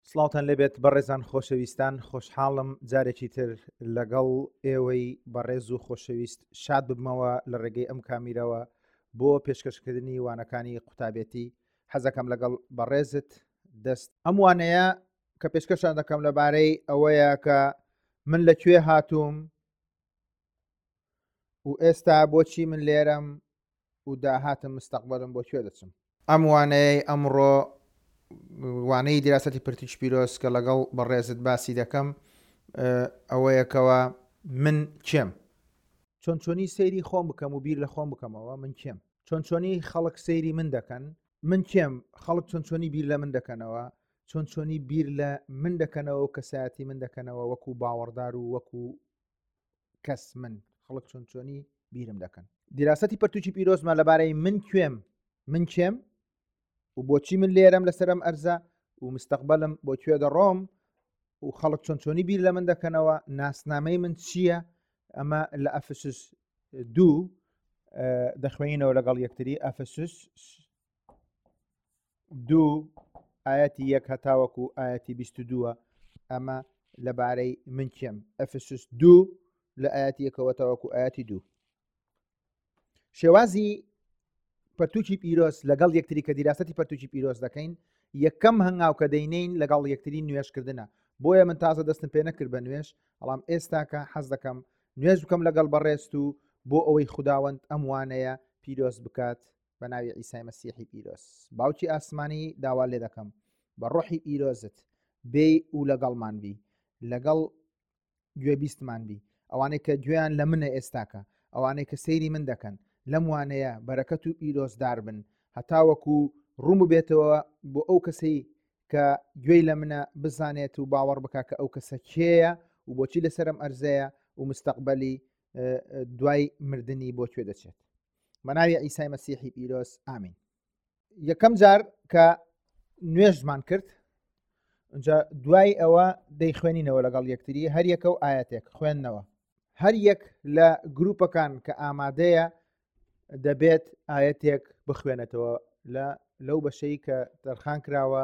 سڵاوتان لەبێت بەڕێزان خۆشەویستان، خۆشحاڵم جارێکی تر لەگەڵ ئێوەی بەڕێز و خۆشەویست شاد ببمەوە لە ڕێگەی ئەم کامیرەوە بۆ پێشکەشکردنی وانەکانی قوتابەتی. حەزەکەم لەگەڵ بەڕێزت دەست ئەم وانەیە کە پێشکەشان دەکەم لەبارەی ئەوەیە کە من لەکوێ هاتووم و ئێستا بۆچی من لێرەم و داهاتم مستەقبەلم بۆ کوێ دەچم. ئەم وانەیە ئەمڕۆ وانەی دیراسەتی پرتیش پیرۆز کە لەگەڵ بەڕێزت باسی دەکەم ئەوەیەکەوە من کێم، چۆنی سەیری خۆم بکەم و بیر لە خۆم بکەمەوە من کێم، چۆنی خەڵک سەیری من دەکەن من کێم، خەڵک چۆنی بیر لە من دەکەنەوە، چۆنی بیر لە من دەکەنەوە و کەسایەتی من دەکەنەوە وەکو باوەڕدار و وەکو کەس خەڵک چۆنی بیرم دەکەن. دیراسەتی پرتوچی پیرۆزمان لەبارەی من کوێم، من کێم و بۆچی من لێرەم لەسەرم ئەرزە و مستەقبەلم بۆ کوێ دەڕۆم و خەڵک چۆنی بیر لە من دەکەنەوە، ناسنامەی من چییە. ئەمە لە ئەفسوس 2 دەخوێنینەوە لەگەڵ یەکتری. ئەفسوس 2 ئاەتی 1 هەتاوەکو ئاەتی 22 ئەمە لەبارەی من کێم. ئەفسوس 2 لە ئاەتی 1 تاوەکو ئاەتی 2. شێوازی پەرتوچی پیرۆز لەگەڵ یەکتری کە دیراسەتی پەرتوچی پیرۆز دەکەین، یەکەم هەنگاو کە دەینین لەگەڵ یەکتری نوێژکردنە. بۆیە من تازە دەستم پێ نەکرد بە نوێژ، بەڵام ئێستا کە حەز دەکەم نوێژ بکەم لەگەڵ بەڕێست و بۆ ئەوەی خوداوەند ئەم وانەیە پیرۆز بکات بە ناوی عیسای مەسیحی پیرۆز. باوکی ئاسمانی داوا لێ دەکەم بە ڕۆحی پیرۆزت بێ و لەگەڵمان بی، لەگەڵ گوێبیستمان بی، ئەوانەی کە گوێیان لە منە ئێستاکە، ئەوانەی کە سەیری من دەکەن لەم وانەیە بەرەکەت و پیرۆزدار بن، هەتاوەکو ڕوم بێتەوە بۆ ئەو کەسەی کە گوێی لە منە بزانێت و باوەڕ بکات کە ئەو کەسە کێیە و بۆچی لەسەرم ئەرزەیە و مستەقبەلی دوای مردنی بۆ کوێ دەچێت. بە ناوی عیسای مەسیحی پیرۆز ئامین. یەکەم جار کە نوێژمان کرد اینجا دوای ئەوە دەیخوێنینەوە لەگەڵ یەکتری هەر یەکە و ئاەتێک خوێندنەوە. هەر یەک لە گروپەکان کە ئامادەیە دەبێت ئاەتێک بخوێنێتەوە لەو بەشەی کە تەرخان کراوە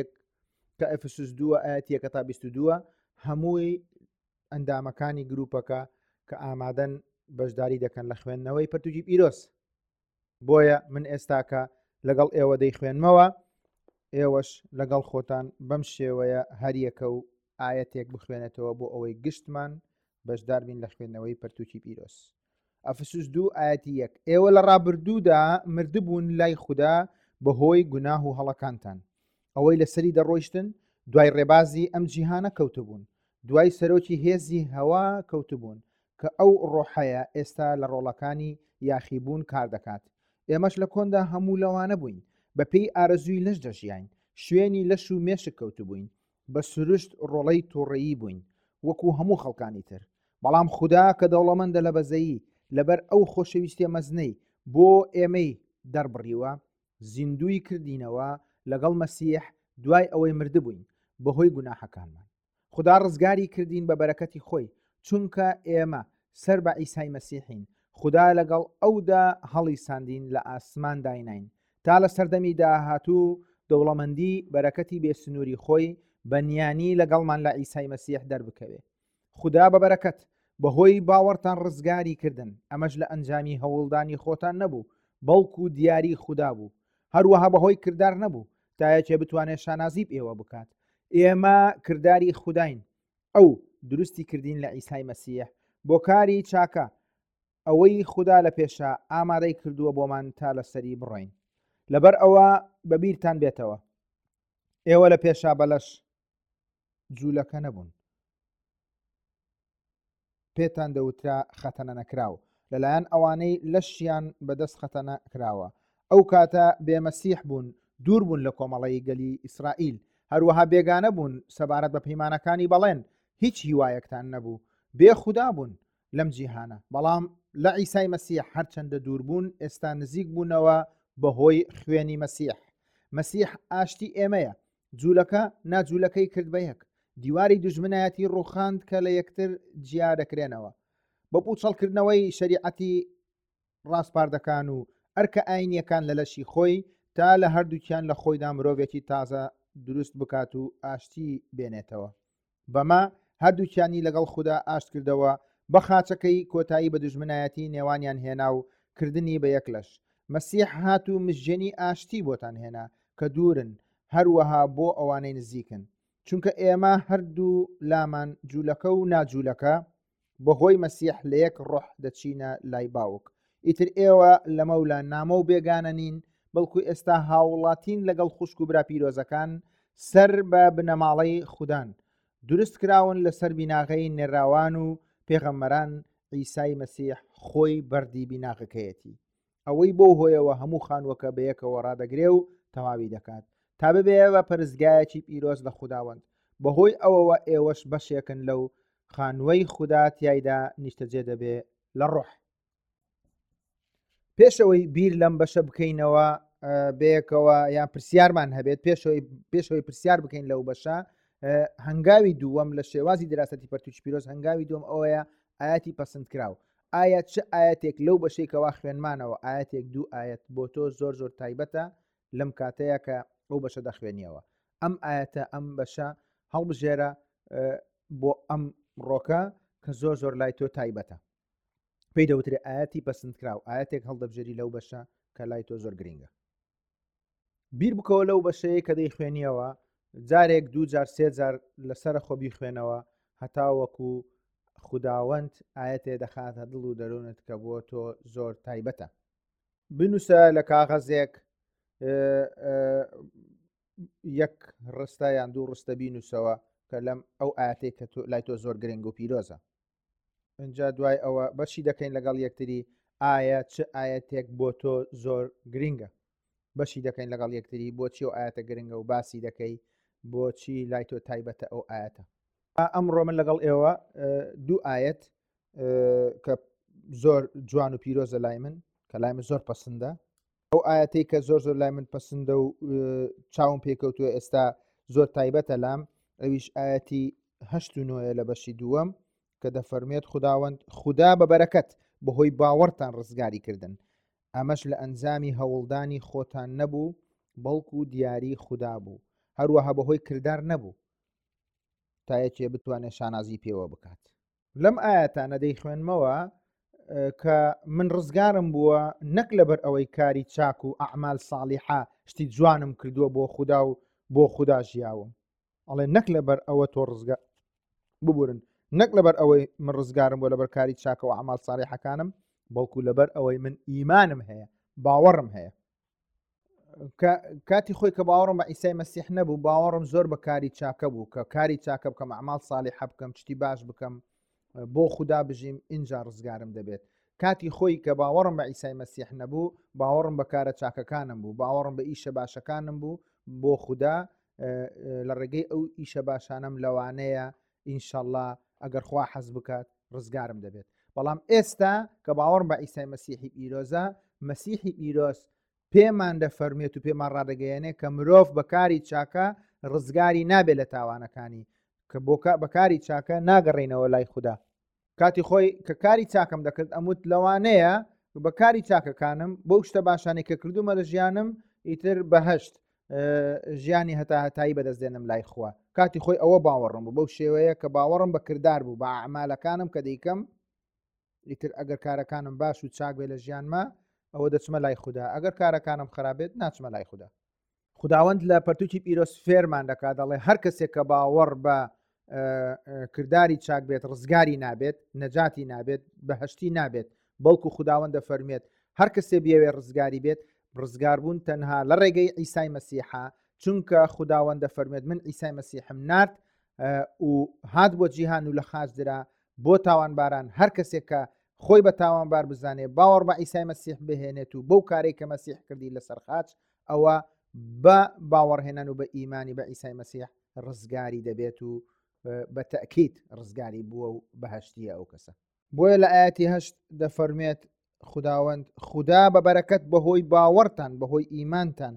کە ئەفسوس 2 ئاەتی 1 تا 22 هەمووی ئەندامەکانی گروپەکە کە ئامادەن بەشداری دەکەن لە خوێندنەوەی پەرتوچی پیرۆز. بۆیە من ئێستاکە لەگەڵ ئێوە دەیخوێنمەوە، ئێوەش لەگەڵ خۆتان بەم شێوەیە هەر یەکە و ئاەتێک بخوێنێتەوە بۆ ئەوەی گشتمان بەشدار بین لە خوێندنەوەی پەرتوچی پیرۆز. ئەفسوس 2 ئاەتی 1 ئێوە لە ڕابردوودا مردبوون لای خوددا بەهۆی گوناه و هەڵەکانتان، ئەوەی لەسەری دەڕۆیشتن دوای ڕێبازی ئەم جیهانە کەوتبوون، دوای سەرۆکی هێزی هەوا کەوتبوون کە ئەو ڕۆحەیە ئێستا لە ڕۆڵەکانی یاخیبوون کار دەکات. ئێمەش لە کۆندا هەموو لەوانە بووین، بە پێی ئارەزووی لەش دەژیاین، شوێنی لەش و مێشک کەوتبووین، بە سروشت ڕۆڵەی تووڕێیی بووین وەکو هەموو خەڵکانی تر. بەڵام خوددا کە دەوڵەمەندە لە بەزەیی لەبەر ئەو خۆشەویستیە مەزنەی بۆ ئێمەی دەربڕیوە زیندوی کردینەوە لەگەڵ مەسیح دوای ئەوەی مردبووین بەهۆی گوناحەکانمان. خوددا ڕزگاری کردین بە بەرەکەتی خۆی، چونکە ئێمە سەر بە عیسای مەسیحین. خوددا لەگەڵ ئەودا هەڵی ساندین لە ئاسمان داینین تا لە سەردەمی داهاتوو دەوڵەمەندی بەرەکەتی بێسنووری خۆی بەنیانی لەگەڵمان لە عیسای مەسیح دەربکەوێ. خوددا بە بەرەکەت بەهۆی باوەڕتان ڕزگاری کردن، ئەمەش لە ئەنجامی هەوڵدانی خۆتان نەبوو، بەڵکو دیاری خوددا بوو، هەروەها بەهۆی کردار نەبوو تا یەکێ بتوانێت شانازی ئێوە بکات. ئێمە کردداری خودداین، ئەو دروستی کردین لە عیسای مەسیح بۆ کاری چاکە ئەوەی خوددا لە پێشە ئامادەی کردووە بۆمان تا لەسەری بڕۆین. لەبەر ئەوە بەبیرتان بێتەوە ئێوە لە پێشا بەلەش جوولەکە نەبوون، پێتان دەوترا خەتەنە نەکراو لەلایەن ئەوانەی لەشیان بەدەست خەتەنە کراوە. ئەو کاتە بێمەسیح بوون، دوور بوون لە کۆمەڵی گەلی ئیسرائیل، هەروەها بێگانە بوون سەبارەت بە پەیمانەکانی بەڵێن، هیچ هیوایەکتان نەبوو، بێ خوددا بوون لەم جیهانە. بەڵام لە عیسای مەسیح هەرچەندە دوور بوون ئێستا نزیک بوونەوە بەهۆی خوێنی مەسیح. مەسیح ئاشتی ئێمەیە، جوولەکە ناجوولەکەی کرد بە یەک، دیواری دوژمنایەتی ڕوخاند کە لە یەکتر جیا دەکرێنەوە بە پوچەڵکردنەوەی شەریعەتی ڕاستپاردەکان و ئەرکە ئاینیەکان لە لەشی خۆی تا لە هەردووکیان لە خۆیدا مرۆڤێکی تازە دروست بکات و ئاشتی بێنێتەوە. بەمە هەردووکیانی لەگەڵ خوددا ئاشت کردەوە بە خاچەکەی کۆتایی بە دژمنایەتی نێوانیان هێنا و کردنی بە یەک لەش. مەسیح هات و مژجێنی ئاشتی بۆتان هێنا کە دوورن هەروەها بۆ ئەوانەی نزیکن، چونکە ئێمە هەردوو لامان جوولەکە و ناجوولەکە بەهۆی مەسیح لە یەک ڕۆح دەچینە لای باوک. ئیتر ئێوە لە مەولا نامە و بێگانە نین، بەڵکو ئێستا هاوڵاتین لەگەڵ خوشک و برا پیرۆزەکان سەر بە بنەماڵەی خوددان، دروست کراون لەسەر بیناغەی نێراوان و پێغەمبەران عیسای مەسیح خۆی بەردی بیناغەکەیەتی. ئەوەی بۆ هۆیەوە هەموو خانووەکە بەیەکەوە ڕادەگرێ و تەواوی دەکات تا ببێ بە پەرستگایەکی پیرۆز لە خودداوەند. بەهۆی ئەوەوە ئێوەش بەشێکن لەو خانووەی خوددا تیایدا نیشتەجێ دەبێ لە ڕۆح. پێشەوەی بیر لەم بەشە بکەینەوە بەیەکەوە یان پرسیارمان هەبێت پێشەوەی پرسیار بکەین لەو بەشە، هەنگاوی دووەم لە شێوازی دراستەتی پەرتوچ پیرۆز هەنگاوی دوم ئەوەیە ئاەتی پەسەند کراو. ئایا چه ئاەتێک لەو بەشێکەوە خوێنمانەوە ئاەتێک دوو ئاەت بۆ تۆ زۆر زۆر تایبەتە لەم کاتەیە کە ئەو بەشە دەخوێنیەوە. ئەم ئاەتە ئەم بەشە هەڵبژێرە بۆ ئەم ڕۆکە کە زۆر زۆر لای تۆ تایبەتە. پێی دەوترێ ئاەتی پەسەند کراو، ئاەتێک هەڵدەبژێری لەو بەشە کە لای تۆ زۆر گرنگە. بیر بکەوە لەو بەشەیە کە دەی خوێنیەوە جارێک دوو جار سێ جار لەسرە خۆبی خوێنەوە هەتا وەکو خودداوەند ئاەتێ دەخاتە دڵ و دەروونت کە بۆ تۆ زۆر تایبەتە. بنووسە لە کاغەزێک یەک ڕستە یان دوو ڕستە بینوسەوە کە لەم ئەو ئاەتێک کە لای تۆ زۆر گرنگ و پیرۆزە. اینجا دوای ئەوە بەشی دەکەین لەگەڵ یەکتری ئایا چه ئاەتێک بۆ تۆ زۆر گرنگە، بەشی دەکەین لەگەڵ یەکتری بۆچی و ئاەتە گرنگە و باسی دەکەی بۆچی لای تۆ تایبەتە ئەو ئاەتە. ئەمڕۆ من لەگەڵ ئێوە دوو ئاەت کە زۆر جوان و پیرۆزە لای من کە لای من زۆر پەسەندە، ئەو ئاەتەی کە زۆر زۆر لای من پەسەندە و چاوم پێکەوتووە ئێستا زۆر تایبەتە لام، ئەویش ئاەتی 89 لە بەشی دووەم کە دەفەرمێت خودداوەند خوددا بە بەرەکەت بەهۆی باوەڕتان ڕزگاری کردن، ئەمەش لە ئەنجامی هەوڵدانی خۆتان نەبوو بەڵکو دیاری خوددا بوو، هەروەها بەهۆی کردار نەبوو تا یەکێ بتوانێت شانازی پێوە بکات. لەم ئاەتانە دەی خوێنمەوە کە من ڕزگارم بووە نەک لەبەر ئەوەی کاری چاک و ئەعمال ساڵیحە شتی جوانم کردووە بۆ خوددا و بۆ خوددا ژیاوم، ئەڵێ نەک لەبەر ئەوە تۆ ڕزگار ببورن، نەک لەبەر ئەوەی من ڕزگارم بۆ لەبەر کاری چاکە و ئەعمال ساڵیحەکانم، بەڵکو لەبەر ئەوەی من ئیمانم هەیە، باوەڕم هەیە. کاتی خۆی کە باوەڕم بە عیسای مەسیح نەبوو، باوەڕم زۆر بە کاری چاکە بوو کە کاری چاکە بکەم، ئەعمال ساڵیحە بکەم، شتی باش بکەم، بۆ خوددا بژیم، اینجا ڕزگارم دەبێت. کاتی خۆی کە باوەڕم بە عیسای مەسیح نەبوو، باوەڕم بە کارە چاکەکانم بوو، باوەڕم بە ئیشە باشەکانم بوو بۆ خوددا، لە ڕێگەی ئەو ئیشە باشانم لەوانەیە ئینشەڵڵا ئەگەر خوا حەز بکات ڕزگارم دەبێت. بەڵام ئێستا کە باوەڕم بە عیسای مەسیحی پیرۆزە، مەسیحی پیرۆز پێمان دەفەرمێت و پێمان ڕادەگەیەنێ کە مرۆڤ بە کاری چاکە ڕزگاری نابێت لە تاوانەکانی، کە بە کاری چاکە ناگەڕێنەوە لای خوددا. کاتی خۆی کە کاری چاکم دەکرد ئەموت لەوانەیە بە کاری چاکەکانم بەو شتە باشانێک کە کردومە لە ژیانم ئیتر بەهەشت ژیانی هەتا هەتایی بەدەستێنم لای خوا. کاتی خۆی ئەوە باوەڕم بوو، بەو شێوەیە کە باوەڕم بە کردار بوو، بە ئەعمالەکانم کە دەیکەم، ئیتر ئەگەر کارەکانم باش و چاک بێ لە ژیانمە ئەوە دەچمە لای خوددا، ئەگەر کارەکانم خراپێت ناچمە لای خوددا. خودداوەند لە پەرتووکی پیرۆز فێرمان دەکات، دەڵێ هەر کەسێک کە باوەڕ بە کردداری چاک بێت ڕزگاری نابێت، نەجاتی نابێت، بەهەشتی نابێت، بەڵکو خودداوەند دەفەرمێت هەر کەسێ بێوێ ڕزگاری بێت، ڕزگاربوون تەنها لە ڕێگەی عیسای مەسیحە، چونکە خودداوەند دەفەرمێت من عیسای مەسیحم نارد و هات بۆ جیهان و لە خاچ درا بۆ تاوانباران، هەر کەسێک کە خۆی بە تاوانبار بزانێ باوەڕ بە عیسای مەسیح بهێنێت و بەو کارێک کە مەسیح کردی لەسەر خاچ، ئەوە بە باوەڕهێنان و بە ئیمانی بە عیسای مەسیح ڕزگاری دەبێت و بە تەکید ڕزگاری بووە و بەهەشتیە ئەو کەسە. بۆیە لە ئاەتی 8 دەفەرمێت خودداوەند خوددا بە بەرەکەت بەهۆی باوەڕتان بەهۆی ئیمانتان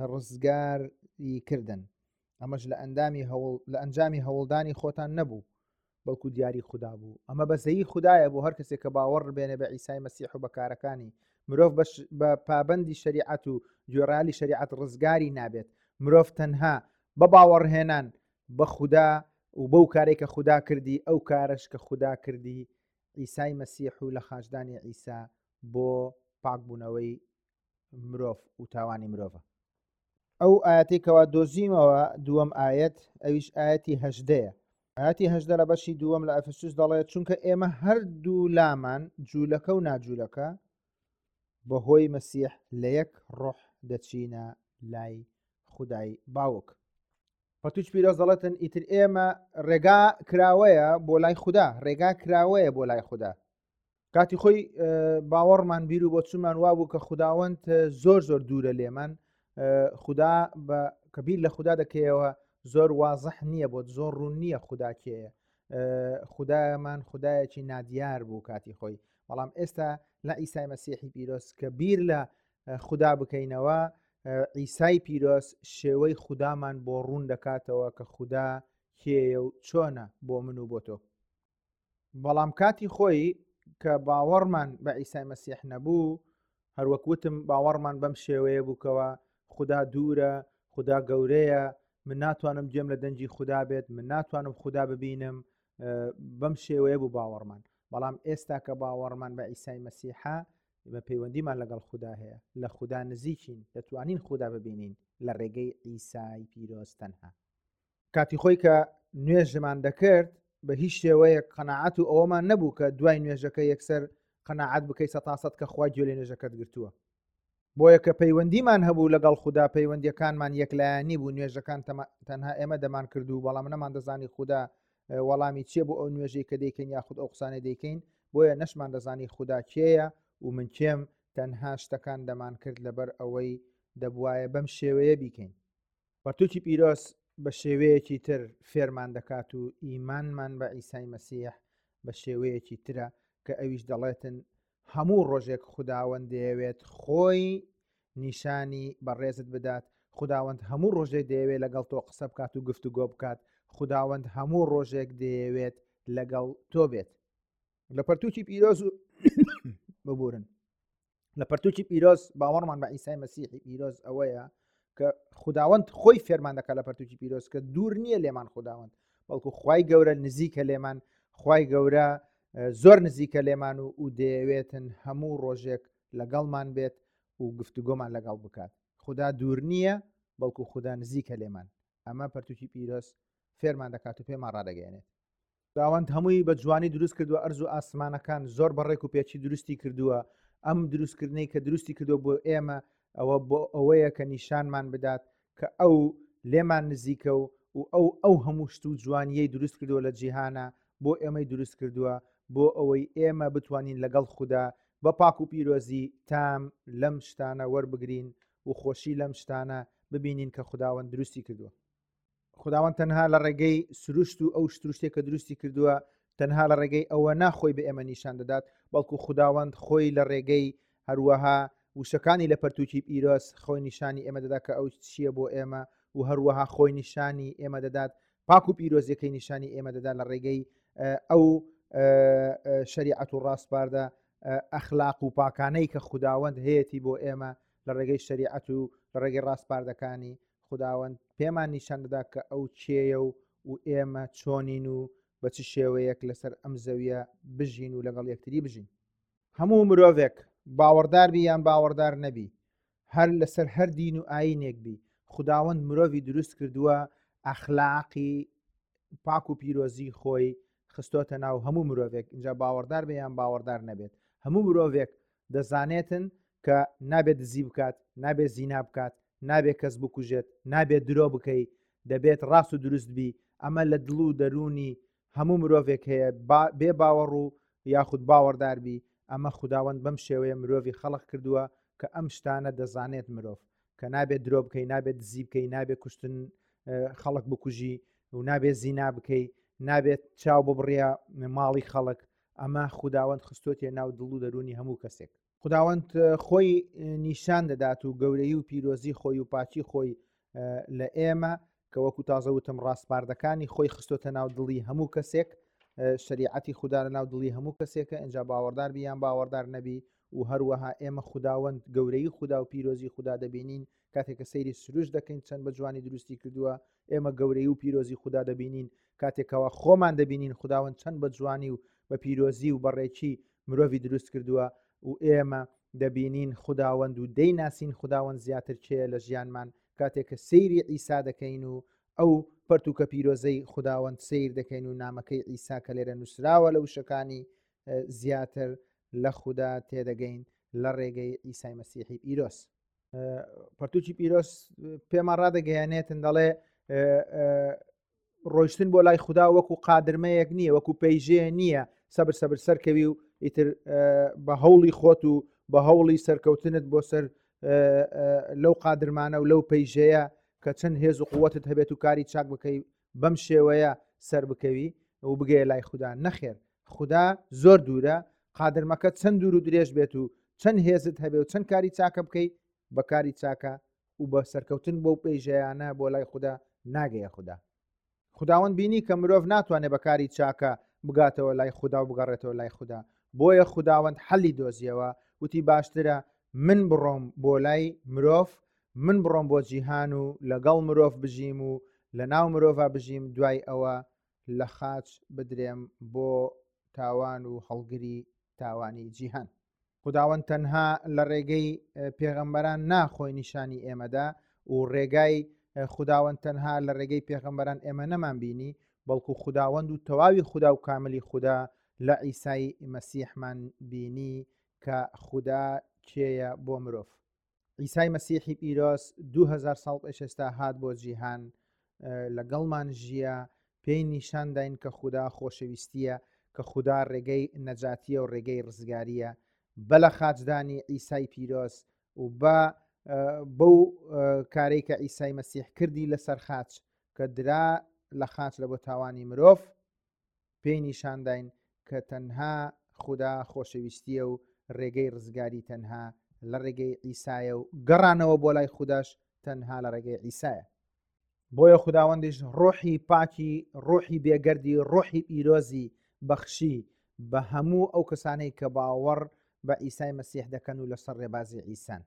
ڕزگاری کردن، ئەمەش لە ئەنجامی هەوڵدانی خۆتان نەبوو بەڵکو دیاری خوددا بوو. ئەمە بەزەیی خوددایە بۆ هەر کەسێک کە باوەڕ بێنێ بە عیسای مەسیح و بەکارەکانی. مرۆڤ بە پابەندی شریعەت و گوێڕایالی شریعەت ڕزگاری نابێت، مرۆڤ تەنها بە باوەڕهێنان بە خودا و بەو کارێک کە خوددا کردی ئەو کارش کە خوددا کردی ئیسای مەسیح و لە خاژدانی ئیسا بۆ پاکبوونەوەی مرۆڤ و تاوانی مرۆڤە. ئەو ئاەتێکەوە دۆزیمەوە دووەم ئاەت ئەویش ئاەتی هەژدەیە. ئاەتی هەژدە لە بەشی دووەم لە ئەفسوس دەڵێت چونکە ئێمە هەردوو لامان جوولەکە و ناجوولەکە بەهۆی مەسیح لە یەک ڕۆح دەچینە لای خودای باوک. پەتوچ پیرۆز دەڵێتن ئیتر ئێمە ڕێگا کراوەیە بۆ لای خوددا، ڕێگا کراوەیە بۆ لای خوددا. کاتی خۆی باوەڕمان بیر و بۆ چونمان وابوو کە خوداوەند زۆر زۆر دوورە لێمان، خوددا کە بیر لە خوددا دەکەیەوە زۆر وازەح نییە، بۆ زۆر ڕوون نییە خوددا کێیە. خوددامان خوددایەکی نادیار بوو کاتی خۆی، بەڵام ئێستا لە ئیسای مەسیحی پیرۆز کە بیر لە خوددا بکەینەوە، ئیسای پیرۆز شێوەی خوددامان بۆ ڕوون دەکاتەوە کە خوددا کێیە و چۆنە بۆ من و بۆ تۆ. بەڵام کاتی خۆی کە باوەڕمان بە ئیسای مەسیح نەبوو، هەروەکوتم باوەڕمان بەم شێوەیە بووکەوە خوددا دوورە، خوددا گەورەیە، من ناتوانم گوێم لە دەنجی خوددا بێت، من ناتوانم خوددا ببینم، بەم شێوەیە بوو باوەڕمان. بەڵام ئێستا کە باوەڕمان بە ئیسای مەسیحا بە پەیوەندیمان لەگەڵ خوددا هەیە، لە خوددا نزیکین، دەتوانین خوددا ببینین لە ڕێگەی ئیسای پیرۆز تەنها. کاتی خۆی کە نوێژمان دەکرد بە هیچ شێوەیە قەناعەت و ئەوەمان نەبوو کە دوای نوێژەکە یەکسەر قەناعەت بکەی 100% کە خوای گوێ لێ نوێژەکەت گرتووە. بۆیە کە پەیوەندیمان هەبوو لەگەڵ خوددا، پەیوەندیەکانمان یەکلایانی بوو، نوێژەکان تەنها ئێمە دەمان کردو، بەڵام نەمان دەزانی خوددا وەڵامی چێ بۆ ئەو نوێژەی کە دەیکەین یاخود ئەو قسانەی دەیکەین، بۆیە نەشمان دەزانی خوددا کێیە و من کێم، تەنها شتەکان دەمان کرد لەبەر ئەوەی دەبوایە بەم شێوەیە بیکەین. پەرتووکی پیرۆز بە شێوەیەکی تر فێرمان دەکات و ئیمانمان بە ئیسای مەسیح بە شێوەیەکی ترە کە ئەویش دەڵێتن هەموو ڕۆژێک خوداوەند دەیەوێت خۆی نیشانی بەڕێزت بدات، خوداوەند هەموو ڕۆژێک دەیەوێت لەگەڵ تۆ قسە بکات و گفتوگۆ بکات، خوداوەند هەموو ڕۆژێک دەیەوێت لەگەڵ تۆ بێت. لە پەرتووکی پیرۆز و ببورن لە پەرتووکی پیرۆز باوەڕمان بە ئیسای مەسیحی پیرۆز ئەوەیە کە خوداوەند خۆی فێرمان دەکات لە پەرتووکی پیرۆز کە دوور نییە لێمان خوداوەند، بەڵکو خوای گەورە نزیکە لێمان، خوای گەورە زۆر نزیکە لێمان و دەیەوێتن هەموو ڕۆژێک لەگەڵمان بێت و گفتوگۆمان لەگەڵ بکات. خوددا دوور نییە، بەڵکو خوددا نزیکە لێمان. ئەمە پەرتووکی پیرۆز فێرمان دەکات و پێمان ڕادەگەێنێت. خوداوەند هەمووی بە جوانی دروست کردووە، ئەرز و ئاسمانەکان زۆر بەڕێک و پێچی دروستی کردووە. ئەم دروستکردنەی کە دروستی کردو بۆ ئێمە ئەوە بۆ ئەوەیە کە نیشانمان بدات کە ئەو لێمان نزیکە و ئەو هەموو شت و جوانیەی دروست کردووە لە جیهانە بۆ ئێمەی دروست کردووە، بۆ ئەوەی ئێمە بتوانین لەگەڵ خوددا بە پاک و پیرۆزی تام لەم شتانە وەربگرین و خۆشی لەم شتانە ببینین کە خوداوەند دروستی کردووە. خوداوەند تەنها لە ڕێگەی سروشت و ئەو شتێک کە دروستی کردووە تەنها لە ڕێگەی ئەوە ناخۆی بە ئێمە نیشان دەدات، بەڵکو خوداوەند خۆی لە ڕێگەی هەروەها وشەکانی لە پەرتووکی پیرۆز خۆی نیشانی ئێمە دەدات کە ئەو چییە بۆ ئێمە، و هەروەها خۆی نیشانی ئێمە دەدات، پاک و پیرۆزیەکەی نیشانی ئێمە دەدات لە ڕێگەی ئەو شەریعەت و ڕاستپاردە ئەخلاق و پاکانەی کە خوداوەند هەیەی بۆ ئێمە لە ڕێگەی شەریعەت و لە ڕێگەی ڕاستپاردەکانی خوداوەند پێمان نیشان دەدات کە ئەو چێیە و ئێمە چۆنین و بە چ شێوەیەک لەسەر ئەم زەویە بژین و لەگەڵ یەکتری بژین. هەموو مرۆڤێک باوەڕدار بی یان باوەڕدار نەبی، هەر لەسەر هەر دین و ئاینێک بی، خوداوەند مرۆڤی دروست کردووە ئەخلاقی پاک و پیرۆزی خۆی خستۆتە ناو هەموو مرۆڤێک، اینجا باوەڕدار بێ یان باوەڕدار نەبێت. هەموو مرۆڤێک دەزانێتن کە نابێت دزی بکات، نابێت زینا بکات، نابێت کەس بکوژێت، نابێت درۆ بکەیت، دەبێت ڕاست و دروست بی. ئەمە لە دڵ و دەرونی هەموو مرۆڤێک هەیە، بێ باوەڕ و یاخود باوەڕدار بی. ئەمە خوداوەند بەم شێوەیە مرۆڤی خەڵق کردووە کە ئەم شتانە دەزانێت مرۆڤ کە نابێت درۆ بکەی، نابێت دزی بکەی، نابێت کوشتن خەڵک بکوژی و نابێت زینا بکەی، نابێت چاو ببڕیا ماڵی خەڵک. ئەمە خوداوەند خستۆتیە ناو دڵ و دەرونی هەموو کەسێک. خوداوەند خۆی نیشان دەدات و گەورەی و پیرۆزی خۆی و پاچی خۆی لە ئێمە کە وەکو تازەوتم ڕاستپاردەکانی خۆی خستۆتە ناو دڵی هەموو کەسێک، شریعەتی خوددا لە ناو دڵی هەموو کەسێکە، ئەنجا باوەڕدار بیان باوەڕدار نەبی. و هەروەها ئێمە خوداوەند گەورەی خوددا و پیرۆزی خوددا دەبینین کاتێک کە سەیری سروش دەکەین چەند بە جوانی دروستی کردووە ئێمە گەورەی و پیرۆزی خوددا دەبینین کاتێکەوە خۆمان دەبینین خداوەند چەند بە جوانی و بە پیرۆزی و بەڕێکی مرۆڤی دروست کردووە و ئێمە دەبینین خداوەند و دەیناسین خداوەند زیاتر چێە لە ژیانمان کاتێک کە سەیری ئیسا دەکەین و ئەو پەرتوکە پیرۆزەی خداوەند سیر دەکەین و نامەکەی ئیسا کە لێرە نووسراوە لە وشەکانی زیاتر لە خوددا تێدەگەین لە ڕێگەی ئیسای مەسیحی پیرۆز پەرتوکی پیرۆز پێمان ڕادەگەیانێتن دەڵێ ڕۆیشتن بۆ لای خوددا وەکو قادرمەیەک نییە وەکو پەیژەیە نییە سەبر سەرکەوی و ئیتر بە هەوڵی خۆت و بە هەوڵی سەرکەوتنت بۆ سەر لەو قادرمانە و لەو پەیژەیە کە چەند هێز و قووەتت هەبێت و کاری چاک بکەی بەم شێوەیە سەر بکەوی و بگەیە لای خوددا نەخێر خوددا زۆر دوورە قادرمەکە چەند دوور و درێژ بێت و چەند هێزت هەبێ و چەند کاری چاکە بکەی بە کاری چاکە و بە سەرکەوتن بۆ پەیژەیانە بۆ لای خوددا ناگەیە خوددا خداوەند بینی کە مرۆڤ ناتوانێت بە کاری چاکە بگاتەوە لای خوددا و بگەڕێتەوە لای خوددا بۆیە خداوەند حەلی دۆزیەوە وتی باشترە من بڕۆم بۆ لای مرۆڤ من بڕۆم بۆ جیهان و لەگەڵ مرۆڤ بژیم و لە ناو مرۆڤ بژیم دوای ئەوە لە خاچ بدرێم بۆ تاوان و هەڵگری تاوانی جیهان خداوەند تەنها لە ڕێگەی پێغەمبەران ناخۆی نیشانی ئێمەدا و ڕێگای خداوەند تەنها لە ڕێگەی پێغەمبەران ئێمە نەمان بینی بەڵکو خداوەند و تەواوی خوددا و کاملی خوددا لە ئیسای مەسیحمان بینی کە خوددا کێیە بۆ مرۆڤ ئیسای مەسیحی پیرۆز 2000 ساڵ پێش ئێستا هات بۆ جیهان لەگەڵمان ژیە پێی نیشان داین کە خوددا خۆشەویستیە کە خوددا ڕێگەی نەجاتیە و ڕێگەی ڕزگاریە بە لە خاچدانی ئیسای پیرۆز و بەو کارەی کە ئیسای مەسیح کردی لەسەر خاچ کە درا لە خاچ لە بۆ تاوانی مرۆڤ پێی نیشان داین کە تەنها خوددا خۆشەویستیە و ڕێگەی ڕزگاری تەنها لە ڕێگەی ئیسایە و گەڕانەوە بۆ لای خودداش تەنها لە ڕێگەی ئیسایە بۆیە خداوەندیش ڕۆحی پاکی ڕۆحی بێگەردی ڕۆحی پیرۆزی بەخشی بە هەموو ئەو کەسانەی کە باوەڕ بە ئیسای مەسیح دەکەن و لەسەر ڕێبازی ئیسان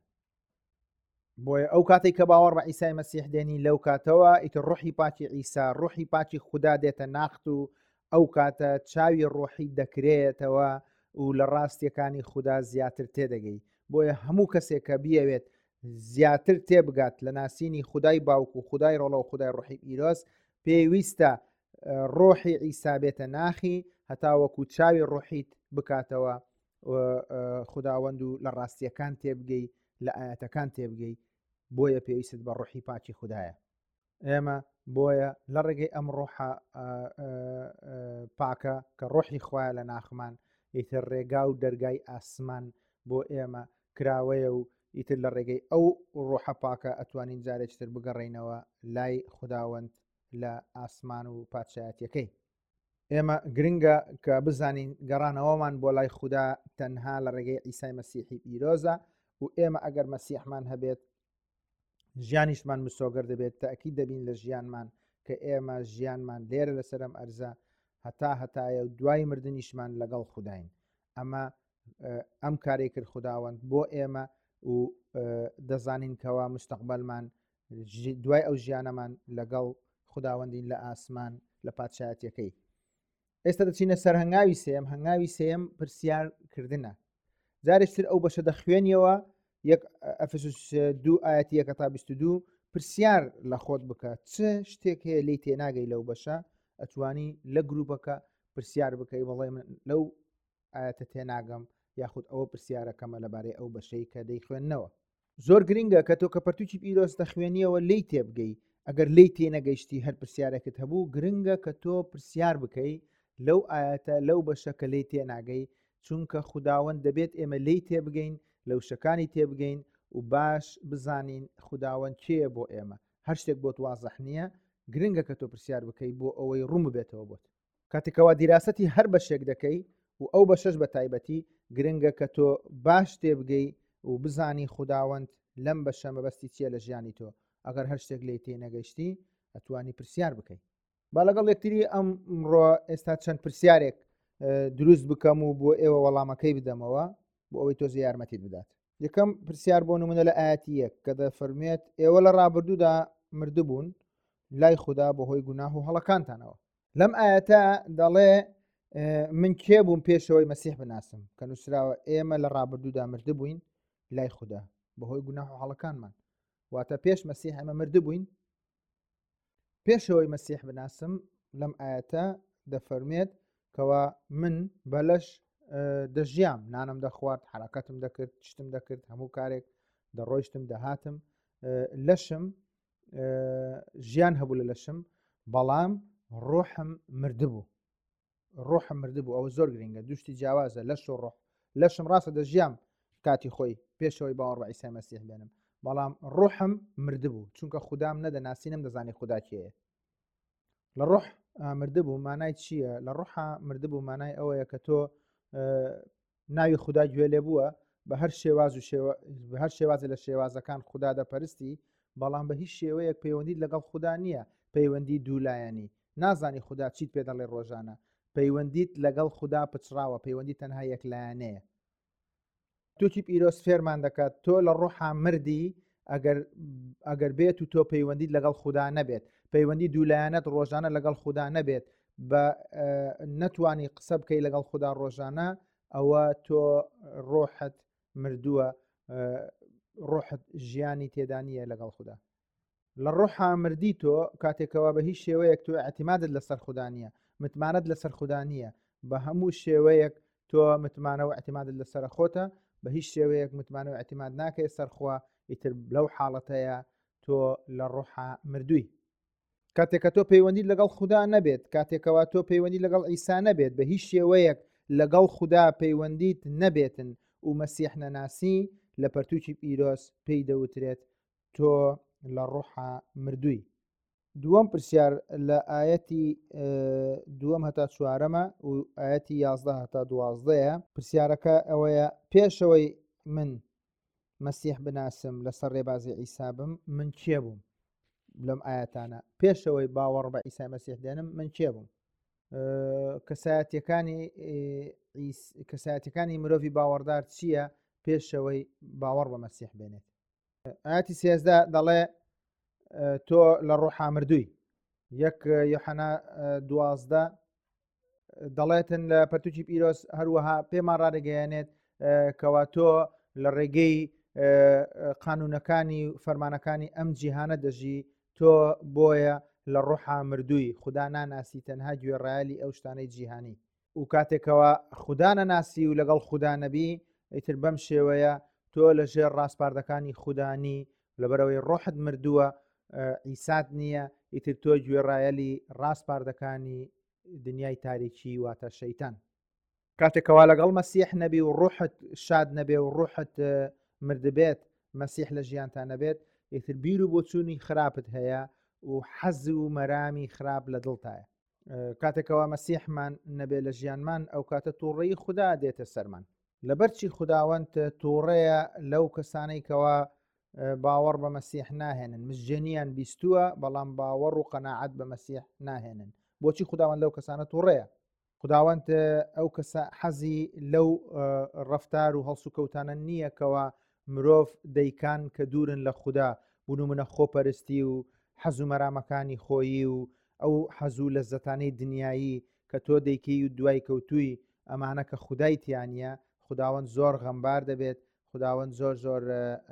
بۆیە ئەو کاتێک کە باوەڕ بە ئیسای مەسیح دێنی لەو کاتەوە ئیتر ڕۆحی پاکی ئیسا ڕۆحی پاکی خوددا دێتە ناخت و ئەو کاتە چاوی ڕۆحی دەکرێتەوە و لە ڕاستیەکانی خوددا زیاتر تێدەگەی بۆیە هەموو کەسێک کە بیەوێت زیاتر تێبگات لە ناسینی خودای باوک و خودای ڕۆڵە و خودای ڕۆحی پیرۆز پێویستە ڕۆحی ئیسا بێتە ناخی هەتا وەکو چاوی ڕۆحیت بکاتەوە خداوەند و لە ڕاستیەکان تێبگەی لە ئاەتەکان تێبگەی بۆیە پێویست بە ڕۆحی پاکی خوددایە ئێمە بۆیە لە ڕێگەی ئەم ڕۆحە پاکە کە ڕۆحی خوایە لە ناخمان ئیتر ڕێگا و دەرگای ئاسمان بۆ ئێمە کراوەیە و ئیتر لە ڕێگەی ئەو ڕۆحە پاکە ئەتوانین جارێکتر بگەڕێینەوە لای خداوەند لە ئاسمان و پادشایەتیەکەی ئێمە گرنگە کە بزانین گەڕانەوەمان بۆ لای خوددا تەنها لە ڕێگەی ئیسای مەسیحی پیرۆزە و ئێمە ئەگەر مەسیحمان هەبێت ژیانیشمان مسۆگەر دەبێت تاکید دەبین لە ژیانمان کە ئێمە ژیانمان لێرە لەسەرم ئەرزە هەتایە و دوای مردنیشمان لەگەڵ خودداین ئەمە ئەم کارێک کرد خداوەند بۆ ئێمە و دەزانین کەوا مستەقبەلمان دوای ئەو ژیانەمان لەگەڵ خداوەندین لە ئاسمان لە پادشایەتیەکەی ئێستا دەچینە سەر هەنگاوی سێم هەنگاوی سێم پرسیارکردنە جارێکتر ئەو بەشە دەخوێنیەوە یەک ئەفسوس 2 ئاەتی 1 تا 22 پرسیار لە خۆت بکە چ شتێک هەیە لی تێناگەی لەو بەشە ئەتوانی لە گروپەکە پرسیار بکەی بەڵێ من لەو ئاەتە تێناگەم یاخود ئەوە پرسیارەکەمە لەبارەی ئەو بەشەی کە دەیخوێندنەوە زۆر گرنگە کە تۆ کە پەرتووکی پیرۆز دەخوێنیەوە لی تێبگەی ئەگەر لی تێنەگەیشتی هەر پرسیارێکت هەبوو گرنگە کە تۆ پرسیار بکەی لەو ئاەتە لەو بەشە کە لی تێناگەی چونکە خداوەند دەبێت ئێمە لی تێبگەین لەو شەکانی تێبگەین و باش بزانین خداوەند چێە بۆ ئێمە هەر شتێک بۆت وازەح نییە گرنگە کە تۆ پرسیار بکەی بۆ ئەوەی ڕوون ببێتەوە بۆت کاتێکەوە دیراسەتی هەر بەشێک دەکەی و ئەو بەشەش بە تایبەتی گرنگە کە تۆ باش تێبگەی و بزانی خداوەند لەم بەشە مەبەستی چیە لە ژیانی تۆ ئەگەر هەر شتێک لی تێنەگەیشتی ئەتوانی پرسیار بکەی با لەگەڵ یەکتری ئەمڕۆ ئێستا چەند پرسیارێک دروست بکەم و بۆ ئێوە وەڵامەکەی بدەمەوە بۆ ئەوەی تۆزی یارمەتیت بدات یەکەم پرسیار بۆ نمونە لە ئاەتی یەک کە دەفەرمێت ئێوە لە ڕابردوودا مردبوون لای خوددا بەهۆی گوناه و هەڵەکانتانەوە. لەم ئاەتە دەڵێ من کێ بووم پێشەوەی مەسیح بناسم کە نووسراوە ئێمە لە ڕابردوودا مردبووین لای خوددا بەهۆی گوناه و هەڵەکانمان. واتە پێش مەسیح ئەمە مردبووین. پێشەوەی مەسیح بناسم لەم ئاەتە دەفەرمێت کەوا من بەلەش دەژیام، نانم دەخوارد، حرەکەتم دەکرد، شتم دەکرد، هەموو کارێک دەڕۆیشتم دەهاتم، لەشم ژیان هەبوو لە لەشم، بەڵام ڕۆحم مردبوو. ڕۆحم مردبوو. ئەوە زۆر گرنگە، دوشتی جیاوازە لەش و ڕۆح. لەشم ڕاستە دەژیام کاتی خۆی پێشەوەی باوەڕ بە عیسای مەسیح بێنم، بەڵام ڕۆحم مردبوو چونکە خوددام نەدەناسی نەمدەزانی خوددا کێیە. لە ڕۆح مردبوو مانای چییە؟ لە ڕۆحە مردبوو مانای ئەوەیە کە تۆ ناوی خوددا گوێ لێ بووە بە هەر شێواز و بە هەر شێوازە لە شێوازەکان خوددا دەپەرستی، بەڵام بە هیچ شێوەیەک پەیوەندیت لەگەڵ خوددا نییە، پەیوەندی دوولایەنی، نازانی خوددا چیت پێ دەڵێ ڕۆژانە، پەیوەندیت لەگەڵ خوددا پچراوە، پەیوەندی تەنها یەکلایەنەیە. تووکی پیرۆز فێرمان دەکات تۆ لە ڕۆحا مردی ئەگەر بێت و تۆ پەیوەندیت لەگەڵ خوددا نەبێت، پەیوەندی دوولایەنەت ڕۆژانە لەگەڵ خوددا نەبێت، بە نەتوانی قسە بکەی لەگەڵ خوددا ڕۆژانە، ئەوە تۆ ڕۆحت مردووە، ڕۆحت ژیانی تێدا نییە لەگەڵ خوددا. لە ڕۆحا مردی تۆ کاتێکەوە بە هیچ شێوەیەک تۆ اعتیمادت لەسەر خوددا نییە، متمانەت لەسەر خوددا نییە، بە هەموو شێوەیەک تۆ متمانەوە اعتیمادت لەسەر خۆتە، بە هیچ شێوەیەک متمانەوە اعتیماد ناکەی سەرخوا، ئیتر لەو حاڵەتەیە تۆ لە ڕۆحا مردووی. کاتێککە تۆ پەیوەندی لەگەڵ خوددا نەبێت، کاتێکەوە تۆ پەیوەندی لەگەڵ ئیسا نەبێت، بە هیچ شێوەیەک لەگەڵ خوددا پەیوەندیت نەبێتن و مەسیح نەناسی، لە پەرتووکی پیرۆز پێی دەوترێت تۆ لە ڕۆحا مردووی. دووەم پرسیار لە ئاەتی دووەم هەتا چوارەمە و ئاەتی 11 هەتا 12ەیە. پرسیارەکە ئەوەیە پێشەوەی من مەسیح بناسم لەسەر ڕێبازی عیسا بم من کێ بووم؟ لەم ئاەتانە پێشەوەی باوەڕ بە عیسای مەسیح دێنم من کێ بووم؟ کەسایەتەکانی مرۆڤی باوەڕدار چییە پێشەوەی باوەڕ بە مەسیح بێنێت؟ ئاەتی 13 دەڵێ تۆ لە ڕۆحا مردووی. 1 یوحەنا 12 دەڵێتن لە پەرتووکی پیرۆز هەروەها پێمان ڕادەگەیەنێت کەوا تۆ لە ڕێگەی قانونەکانی فەرمانەکانی ئەم جیهانە دەژی، تۆ بۆیە لە ڕۆحا مردووی، خوددا ناناسی تەنها گوێڕایەلی ئەو شتانەی جیهانی، و کاتێکەوە خوددا نەناسی و لەگەڵ خوددا نەبی، ئیتر بەم شێوەیە تۆ لە ژێر ڕاستپاردەکانی خوددانی، لەبەرەوەی ڕۆحت مردووە، ئیسات نییە، ئیتر تۆ گوێڕایەلی ڕاستپاردەکانی دنیای تاریکی واتە شەیتان. کاتێکەوە لەگەڵ مەسیح نەبی و ڕۆحت شاد نەبێ و ڕۆحت مردبێت، مەسیح لە ژیانتان نەبێت، ئیتر بیر و بۆچوونی خراپت هەیە و حەز و مەرامی خراپ لە دڵتایە. کاتێکەوە مەسیحمان نەبێ لە ژیانمان، ئەو کاتە تووڕێی خوددا دێتە سەرمان. لەبەرچی خودداوەند تووڕەیە لەو کەسانەی کەوا باوەڕ بە مەسیح ناهێنن، مزجێنیان بیستووە بەڵام باوەڕ و قەناعەت بە مەسیح ناهێنن. بۆچی خودداوەند لەو کەسانە تووڕەیە؟ خودداوەند ئەو کەسە حەزی لەو ڕەفتار و هەڵسو کەوتانە نییە کەوا مرۆڤ دەیکان کە دوورن لە خوددا، بوون منە خۆپەرستی و حەز و مەرامەکانی خۆیی و ئەو حەزوو لە زەتانەی دنیایی کە تۆ دەیکەی و دوای کەوتووی ئەمانە کە خودای تیانە. خودداوەند زۆر غەمبار دەبێت، خودداوەند زۆر زۆر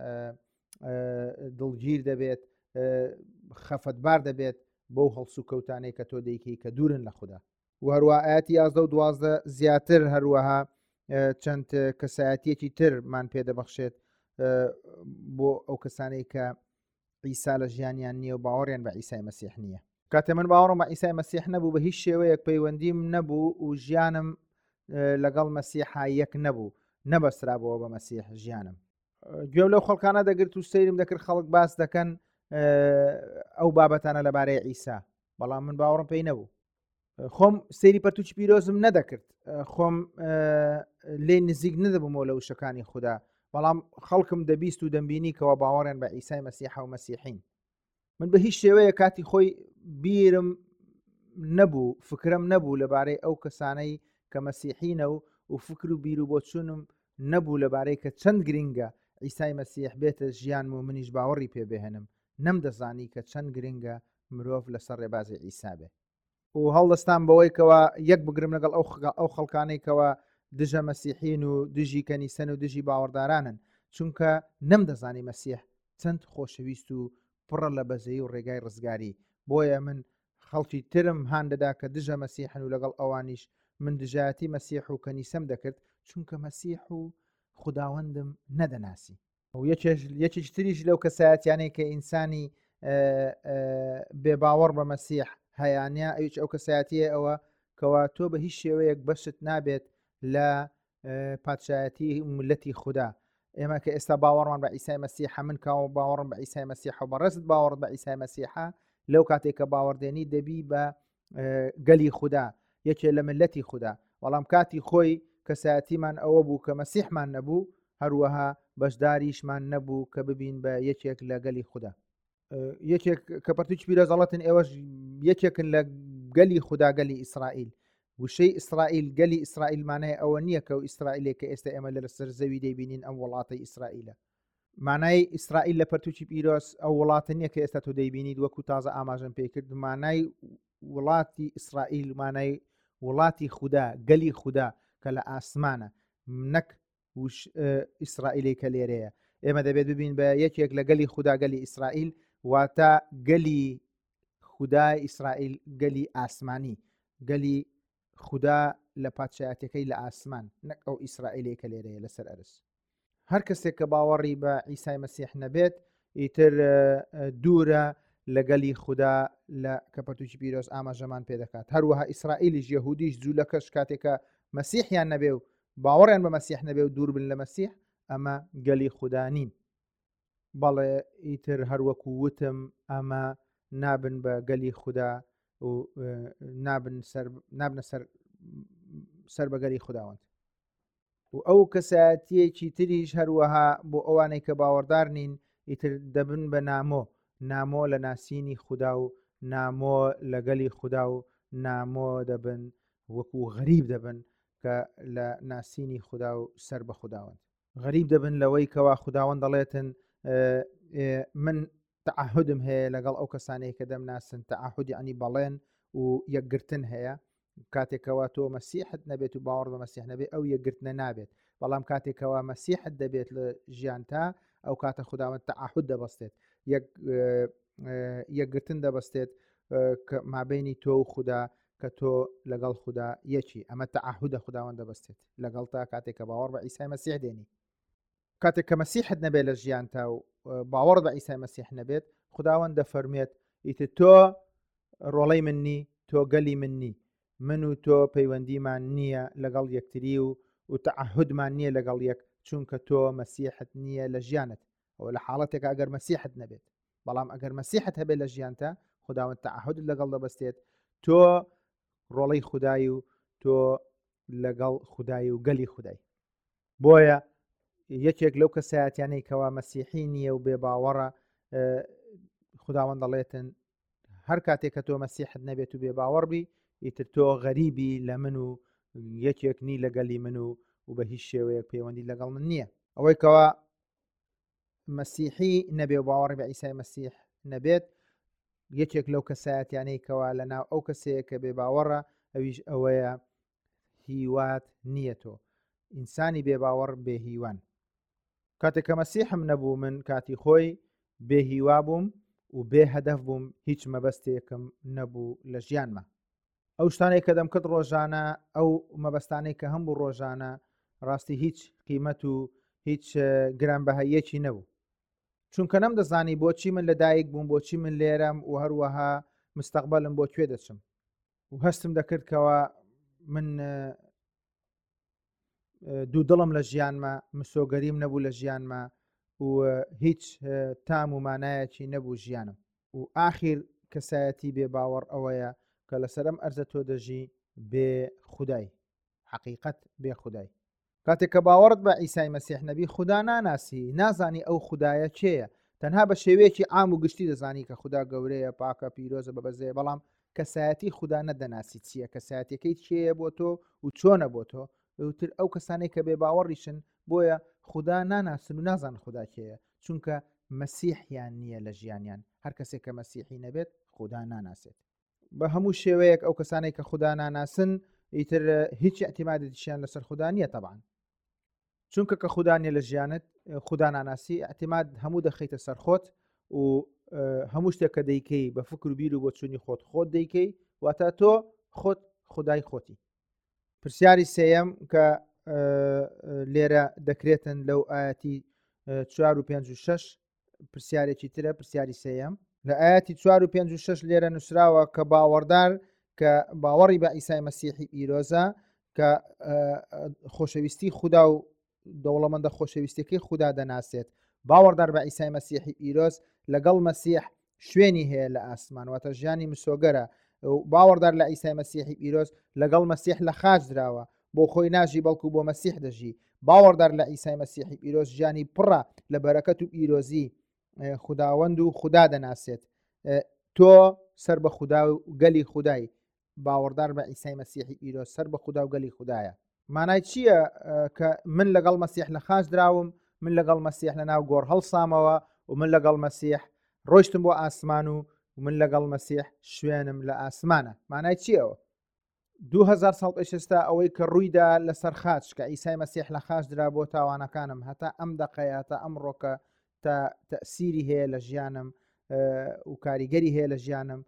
دڵگیر دەبێت، خەفەتبار دەبێت بەو هەڵسو کەوتانەی کە تۆ دەیکەی کە دوورن لە خوددا. و هەروە ئاەتی 11 و 12 زیاتر هەروەها چەند کەسایەتیەکی ترمان پێدەبەخشێت بۆ ئەو کەسانەی کە عیسا لە ژیانیان نییە و باوەڕیان بە عیسای مەسیح نییە. کاتێ من باوەڕم بە عیسای مەسیح نەبوو، بە هیچ شێوەیەک پەیوەندیم نەبوو و ژیانم لەگەڵ مەسیحا یەک نەبوو، نەبەسترابەوە بە مەسیح ژیانم. گوێ لەو خەڵکانە دەگرت و سەیرم دەکرد خەڵک باس دەکەن ئەو بابەتانە لەبارەی عیسا، بەڵام من باوەڕم پێی نەبوو. خۆم سەیری پەرتووکی پیرۆزم نەدەکرد، خۆم لێ نزیک نەدەبوومەوە لە وشەکانی خوددا، بەڵام خەڵکم دەبیست و دەمبینی کەەوە باوەڕیان بە عیسای مەسیحا و مەسیحین. من بە هیچ شێوەیە کاتی خۆی بیرم نەبوو، فکرم نەبوو لەبارەی ئەو کەسانەی کە مەسیحینە و فکر و بیر و بۆچوونم نەبوو لەبارەی کە چەند گرینگە عیسای مەسیح بێتە ژیانم و منیش باوەڕی پێ بهێنم نەمدەزانی کە چەند گرنگە مرۆڤ لەسەر ڕێبازی عیسا بێ و هەڵدەستان بەوەیکەوە یەک بگرم لەگەڵ ئەو خەڵکانێکەوە دژە مەسیحین و دژی کەنیسەن و دژی باوەڕدارانن چونکە نەمدەزانی مەسیح چەند خۆشەویست و پڕە لە بەزەی و ڕێگای ڕزگاری بۆیە من خەڵکی ترم هاان دەدا کە دژە مەسیحن و لەگەڵ ئەوانیش من دژایەتی مەسیح و کەنیسەم دەکرد چونکە مەسیح و خوداوەندم نەدەناسی و یەکێک تریش لەو کەسایەتیانەی کە ئینسانی بێباوەڕ بە مەسیح هەیانە ئەویش ئەو کەسایەتیە ئەوە کەوا تۆ بە هیچ شێوەیەک بەشت نابێت لە پادشایەتی ملەتی خوددا ئێمە کە ئێستا باوەڕمان بە عیسای مەسیحە من کاوە باوەڕم بە عیسای مەسیح و بەڕێزت باوەڕت بە عیسای مەسیحە لەو کاتێک کە باوەڕدێنی دەبی بە گەلی خوددا یەکێ لە ملەتی خوددا بەڵام کاتی خۆی کەسایەتیمان ئەوە بوو کە مەسیحمان نەبوو هەروەها بەشداریشمان نەبوو کە ببین بە یەکێک لە گەلی خوددا یەکێک کە پەرتوچ پیرۆزەڵەتن ئێوەش یەکێکن لە گەلی خوددا گەلی ئیسرائیل وشەی ئیسرائیل گەلی ئیسرائیلمانەیە ئەوە نییە کە و ئیسرائیلێک کە ئێستا ئێمە لە سەر زەوی دەیبینین ئەم وڵاتی ئیسرائیلە مانای ئیسرائیل لە پەرتوچی پیرۆز ئەو وڵاتە نییە کە ئێستا تۆ دەیبینیت وەکو تازە ئاماژەم پێکرد مانای وڵاتی ئیسرائیل مانای وڵاتی خوددا گەلی خوددا کە لە ئاسمانە نەک ئیسرائیلی کە لێرەیە ئێمە دەبێت ببین بە یەکێک لە گەلی خوددا گەلی ئیسرائیل واتە گەلی خوددای ئیسرائیل گەلی ئاسمانی گەلی خوددا لە پادشایەتەکەی لە ئاسمان نەک ئەو ئیسرائیلی کە لێرەیە لەسەر ئەرس هەر کەسێک کە باوەڕی بە عیسای مەسیح نەبێت ئیتر دوورە لە گەلی خوددا لە کە پەرتوچی پیرۆز ئاماژەمان پێ دەکات هەروەها ئیسرائیلیش یەهودیش جوولەکەش کاتێکە مەسیحیان نەبێ و باوەڕیان بە مەسیح نەبێ و دوور بن لە مەسیح ئەمە گەلی خوددا نین بەڵێ ئیتر هەروەکو وتم ئەمە نابن بە گەلی خوددا و نابنە سەر بە گەلی خودداوەند و ئەو کەسایەتیەکی تریش هەروەها بۆ ئەوانەی کە باوەڕدار نین ئیتر دەبن بە نامۆ لە ناسینی خوددا و نامۆ لە گەلی خوددا و نامۆ دەبن وەکو غەریب دەبن کە لە ناسینی خوددا و سەر بە خودداوەند غەریب دەبن لەوەی کەوا خودداوەند دەڵێتن من تەعهدم هەیە لەگەڵ ئەو کەسانەی کە دەمناسن تەعهدی عنی بەڵێن و یەکگرتن هەیە کاتێکەوە تۆ مەسیحت نەبێت و باوەڕ بە مەسیح نەبێت ئەو یەکگرتنە نابێت بەڵام کاتێکەوە مەسیحت دەبێت لە ژیان تا ئەو کاتە خودداوەند تەعهد دەبەستێت یەکگرتن دەبەستێت مابینی تۆ و خوددا کە تۆ لەگەڵ خوددا یەکی ئەمە تەعهدە خودداوەند دەبەستێت لەگەڵ تا کاتێککە باوەڕ بە عیسای مەسیح دێنی کاتێک کە مەسیحت نەبێت لە ژیان تا و باوەڕ بە عیسای مەسیح نەبێت خودداوەند دەفەرمێت ئیتر تۆ ڕۆڵەی مننی تۆ گەلی مننی من و تۆ پەیوەندیمان نییە لەگەڵ یەکتری و تەعهدمان نییە لەگەڵ یەک چونکە تۆ مەسیحت نییە لە ژیانت ئەو لە حاڵەتێک ئەگەر مەسیحت نەبێت بەڵام ئەگەر مەسیحت هەبێت لە ژیانتە خودداوەند تەعهد لەگەڵ دەبەستێت تۆ ڕۆڵەی خودای و تۆ لەگەڵ خودای و گەلی خودای بۆیە یەکێک لەو کەسایەتیانەی کەوا مەسیحی نییە و بێ باوەڕە خودداوەند دەڵێتن هەر کاتێک کە تۆ مەسیحت نەبێت و بێ باوەڕبی ئیتر تۆ غەریبی لە من و یەکێک نی لەگەلی من و بە هیچ شێوەیەک پەیوەندی لەگەڵ من نییە ئەوەی کەوا مەسیحی نەبێ و باوەڕی بە عیسای مەسیح نەبێت یەکێک لەو کەسایەتیانەی کەوا لە ناو ئەو کەسەیە کە بێ باوەڕە ئەویش ئەوەیە هیوات نییە تۆ ئینسانی بێ باوەڕ بێ هیوان کاتێک کە مەسیحم نەبوو من کاتی خۆی بێ هیوا بووم و بێ هەدەف بووم هیچ مەبەستێکم نەبوو لە ژیانمە ئەو شتانەی کە دەمکرد ڕۆژانە ئەو مەبەستانەی کە هەموو ڕۆژانە ڕاستی هیچ قیمەت و هیچ گرانبەهاییەکی نەبوو چونکە نەمدەزانی بۆچی من لەدایک بووم بۆچی من لێرەم و هەروەها مستەقبەلم بۆ کوێ دەچم و هەستم دەکردکەوە من دوو دڵم لە ژیانمە مسۆگەریم نەبوو لە ژیانمە و هیچ تام و مانایەکی نەبوو ژیانم و ئاخیر کەسایەتی بێ باوەڕ ئەوەیە کە لەسەرم ئەرزە تۆ دەژی بێ خودای حقیقەت بێ خودای کاتێک کە باوەڕت بە عیسای مەسیح نەبی خوددا ناناسی نازانی ئەو خودایە چێیە تەنها بە شێوەیەکی عام و گشتی دەزانی کە خوددا گەورەیە پاکە پیرۆزە بەبەزەیە بەڵام کەسایەتی خوددا نەدەناسی چییە کەسایەتەکەی چێیە بۆ تۆ و چۆنە بۆ تۆ وتر ئەو کەسانێک کە بێ باوەڕیشن بۆیە خوددا ناناسن و نازان خوددا کێیە چونکە مەسیحیان نییە لە ژیانیان هەر کەسێک کە مەسیحی نەبێت خوددا ناناسێت بە هەموو شێوەیەک ئەو کەسانەی کە خوددا ناناسن ئیتر هیچ اعتیمادێکیان لەسەر خوددا نییە طبعاً چونکە کە خوددا نیە لە ژیانت خوددا ناناسی اعتیماد هەموو دەخەیتە سەر خۆت و هەموو شتێک کە دەیکەی بە فکر و بیر و بۆ چوونی خۆت دەیکەی واتە تۆ خۆت خودای خۆتی پرسیاری سێیەم کە لێرە دەکرێتن لەو ئاەتی 4 و 5 و 6 پرسیارێکی ترە پرسیاری سێیەم لە ئاەتی 4 و 5 و 6 لێرە نووسراوە کە باوەڕدار کە باوەڕی بە ئیسای مەسیحی پیرۆزە کە خۆشەویستی خوددا و دەوڵەمەندە خۆشەویستەکەی خوددا دەناسێت باوەڕدار بە ئیسای مەسیحی پیرۆز لەگەڵ مەسیح شوێنی هەیە لە ئاسمان واتە ژیانی مسۆگەرە باوەڕدار لە ئیسای مەسیحی پیرۆز لەگەڵ مەسیح لە خاج درراوە بۆ خۆی ناژی بەڵکو بۆ مەسیح دەژی باوەڕدار لە ئیسای مەسیحی پیرۆز ژیانی پڕە لە بەرەکەت و پیرۆزی خوداوەند و خوددا دەناسێت تۆ سەر بە خوددا و گەلی خودای باوەڕدار بە ئیسای مەسیحی پیرۆز سەر بە خوددا و گەلی خوددایە مانای چییە کە من لەگەڵ مەسیح لە خاج دراوم من لەگەڵ مەسیح لە ناو گۆڕ هەڵسامەوە و من لەگەڵ مەسیح ڕۆیشتم بۆ ئاسمان و من لەگەڵ مەسیح شوێنم لە ئاسمانە مانای چیەوە 2000 ساڵ پێش ئێستا ئەوەی کە ڕوویدا لەسەر خاچ کە ئیسای مەسیح لە خاش درا بۆ تاوانەکانم هەتا ئەم دقەیە تا ئەمڕۆکە تا تەسیری هەیە لە ژیانم و کاریگەری هەیە لە ژیانم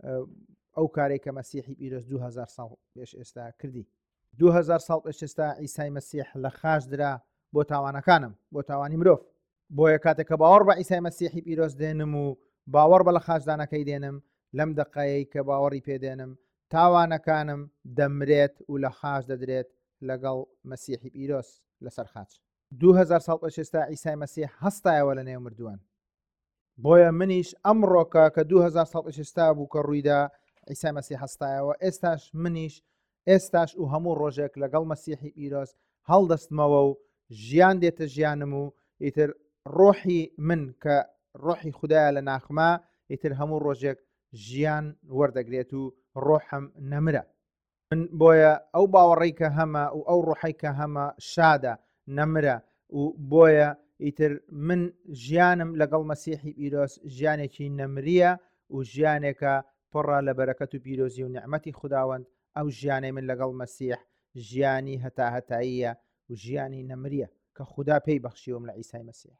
ئەو کارێک کە مەسیحی پیرۆز 2000 ساڵ پێش ئێستا کردی 2000 ساڵ پێش ئێستا ئیسای مەسیح لە خاش درا بۆ تاوانەکانم بۆ تاوانی مرۆڤ بۆیە کاتێک کە باوەڕ بە ئیسای مەسیحی پیرۆز دێنم و باوەڕ بە لە خاشدانەکەی دێنم لەم دقەیەی کە باوەڕی پێدێنم تاوانەکانم دەمرێت و لە خاش دەدرێت لەگەڵ مەسیحی پیرۆز لەسەر خاچ 2000 ساڵ پێش ئێستا ئیسای مەسیح هەستایەوە لە نێو مردووان بۆیە منیش ئەمڕۆکە کە 2000 ساڵ پێش ئێستا بوو کە ڕوویدا ئیسای مەسیح هەستایەوە ئێستاش منیش ئێستاش و هەموو ڕۆژێک لەگەڵ مەسیحی پیرۆز هەڵدەستمەوە و ژیان دێتە ژیانم و ئیتر ڕۆحی من کە ڕۆحی خوددایە لە ناخما ئیتر هەموو ڕۆژێک ژیان وەردەگرێت و ڕۆحم نەمرە من بۆیە ئەو باوەڕی کە هەمە و ئەو ڕۆحی کە هەمە شادە نەمرە و بۆیە ئیتر من ژیانم لەگەڵ مەسیحی پیرۆز ژیانێکی نەمریە و ژیانێکە پڕە لە بەرەکەت و پیرۆزی و نعمەتی خوداوەند ئەو ژیانەی من لەگەڵ مەسیح ژیانی هەتاهەتاییە و ژیانی نەمریە کە خوددا پێی بەخشیوم لە ئیسای مەسیح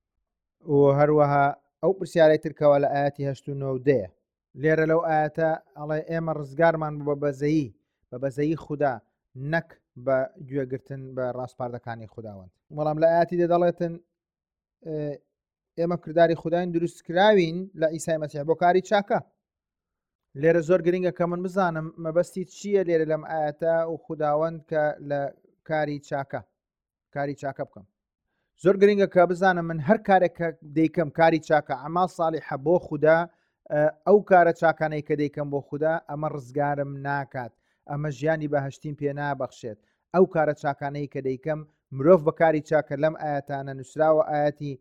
و هەروەها ئەو پرسیارەی ترکەوە لە ئاەتی 89 لێرە لەو ئاەتە ئەڵێ ئێمە ڕزگارمان بە بەزەیی خوددا نەک بە گوێگرتن بە ڕاستپاردەکانی خوداوەند بەڵام لە ئاەتی دەدەڵێتن ئێمە کردداری خودداین دروست کراوین لە ئیسای مەسیح بۆ کاری چاکە لێرە زۆر گرنگە کە من بزانم مەبەستی چییە لێرە لەم ئاەتە و خوداوەند کە لە کاری چاکە بکەم زۆر گرنگە کە بزانم من هەر کارێکە دەیکەم کاری چاکە ئەمال ساڵحە بۆ خوددا ئەو کارە چاکانەی کە دەیکەم بۆ خوددا ئەمە ڕزگارم ناکات ئەمە ژیانی بەهشتیم پێ نابەخشێت ئەو کارە چاکانەی کە دەیکەم مرۆڤ بەکاری چاکە لەم ئاەتانە نووسراوە ئاەتی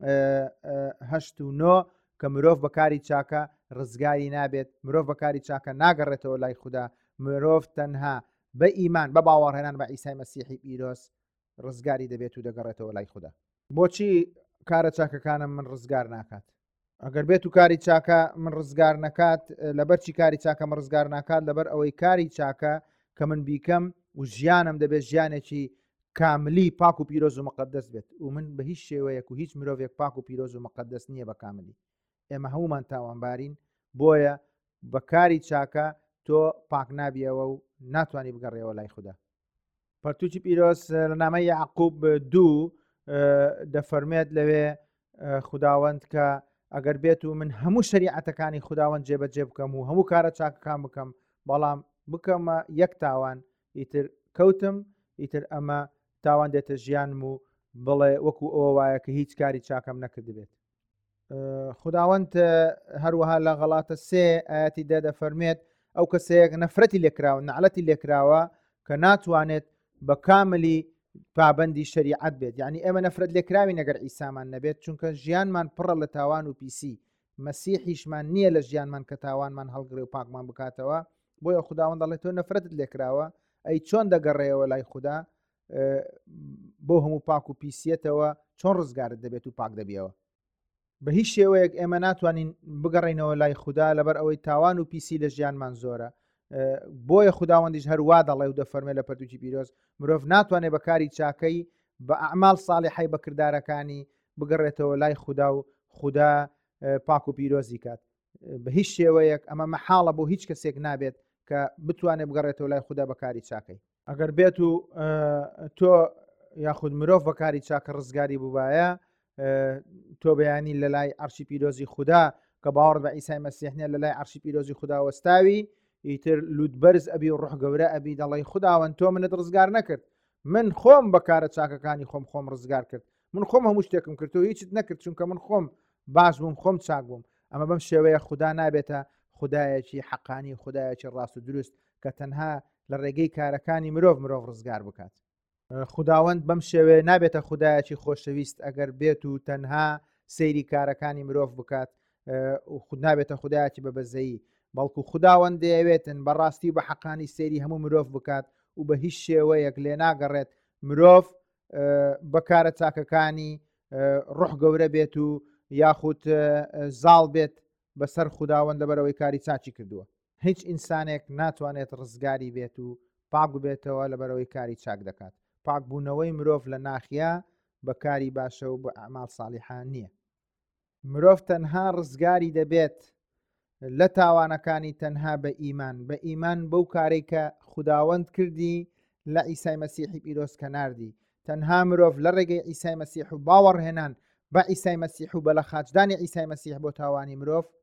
8 و 9 کە مرۆڤ بەکاری چاکە ڕزگاری نابێت مرۆڤ بەکاری چاکە ناگەڕێتەوە لای خوددا مرۆڤ تەنها بە ئیمان بە باوەڕهێنان بە ئیسای مەسیحی پیرۆز ڕزگاری دەبێت و دەگەڕێتەوە لای خوددا بۆچی کارە چاکەکانم من ڕزگار ناکات ئەگەر بێت و کاری چاکە من ڕزگار نەکات لەبەرچی کاری چاکە من ڕزگار ناکات لەبەر ئەوەی کاری چاکە کە من بیکەم و ژیانم دەبێت ژیانێکی کاملی پاک و پیرۆز و مقدس بێت و من بە هیچ شێوەیەک و هیچ مرۆڤێک پاک و پیرۆز و مقدس نییە بە کاملی ئێمە هەمومان تاوانبارین بۆیە بەکاری چاکە تۆ پاک نابیەوە و ناتوانانی بگەڕێەوە لای خوددا پەرتوچی پیرۆز لە نامەی یعقوب 2 دەفەرمێت لەوێ خوداوەند کە ئەگەر بێت و من هەموو شریعەتەکانی خوداوەند جێبەجێ بکەم و هەموو کارە چاکەکان بکەم بەڵام بکەمە یەک تاوان ئیتر کەوتم ئیتر ئەمە تاوان دێتە ژیانم و بڵێ وەکو ئەوە وایە کە هیچ کاری چاکەم نەکردبێت خوداوەند هەروەها لە غەڵاتە 3 ئاەتی دەفەرمێت ئەو کەسەیەک نەفرەتی لێکراوە نەعلەتی لێکراوە کە ناتوانێت بە کاملی پابندی شریعت بێت یعنی ئێمە نەفرەت لێکراوی نەگەر ئیسامان نەبێت چونکە ژیانمان پڕە لە تاوان و پیسی مەسیحیشمان نییە لە ژیانمان کە تاوانمان هەڵگرێ و پاکمان بکاتەوە بۆیە خوداوەند دەڵێت تۆ نەفرەتت لێکراوە ئەی چۆن دەگەڕێەوە لای خوددا بۆ هەموو پاک و پیسێتەوە چۆن ڕزگارت دەبێت و پاک دەبیەوە. بە هیچ شێوەیەک ئێمە ناتوانین بگەڕینەوە لای خوددا لەبەر ئەوەی تاوان و پیسی لە ژیانمان زۆرە. بۆیە خوداوەندیش هەروە دەڵێ و دەفەرمێ لە پەرتووکی پیرۆز مرۆڤ ناتوانێت بەکاری چاکەی بە ئەعمال ساڵحی بەکردارەکانی بگەڕێتەوە لای خوددا و خوددا پاک و پیرۆزی کات. بە هیچ شێوەیەک ئەمە مەحاڵە بۆ هیچ کەسێک نابێت کە بتوانێت بگەڕێتەوە لای خوددا بەکاری چاکەی. ئەگەر بێت و تۆ یاخود مرۆڤ بەکاری چاکە ڕزگاری بووایە تۆ بەیانی لە لای عەرشی پیرۆزی خوددا کە باوەڕ بە عیسای مەسیح نییە لە لای عەرشی پیرۆزی خوددا وەستاوی ئیتر لوودبەرز ئەبی و ڕوح گەورە ئەبی دەڵێ خودداوەند تۆ منت ڕزگار نەکرد، من خۆم بەکارە چاکەکانی خۆم ڕزگار کرد، من خۆم هەموو شتێکم کرد و هیچت نەکرد چونکە من خۆم باش بووم خۆم چاک بووم. ئەمە بەم شێوەیە خوددا نابێتە خودایەکی حەقانی خودایەکی ڕاست و دروست کە تەنها لە ڕێگەی کارەکانی مرۆڤ ڕزگار بکات. خوداوەند بەم شێوەیە نابێتە خودایەکی خۆشەویست ئەگەر بێت و تەنها سەیری کارەکانی مرۆڤ بکات و خود نابێتە خودایەکی بەبەزەیی، بەڵکو خوداوەند دەیەوێتن بەڕاستی و بە حەقانی سەیری هەموو مرۆڤ بکات و بە هیچ شێوەیەک لێ ناگەڕێت مرۆڤ بەکارە چاکەکانی ڕوح گەورە بێت و یاخود زاڵ بێت بەسەر خوداوەند لەبەرەوەی کاری چاکی کردووە. هیچ ئینسانێک ناتوانێت ڕزگاری بێت و پاک بێتەوە لەبەرەوەی کاری چاک دەکات. پاکبوونەوەی مرۆڤ لە ناخیا بەکاری باشە و بە ئەعمال ساڵحان نییە. مرۆڤ تەنها ڕزگاری دەبێت لە تاوانەکانی تەنها بە ئیمان، بە ئیمان بەو کارێک کە خوداوەند کردی لە عیسای مەسیحی پیرۆز کە ناردی. تەنها مرۆڤ لە ڕێگەی عیسای مەسیح و باوەڕهێنان بە عیسای مەسیح و بە لە خاچدانی عیسای مەسیح بۆ تاوانی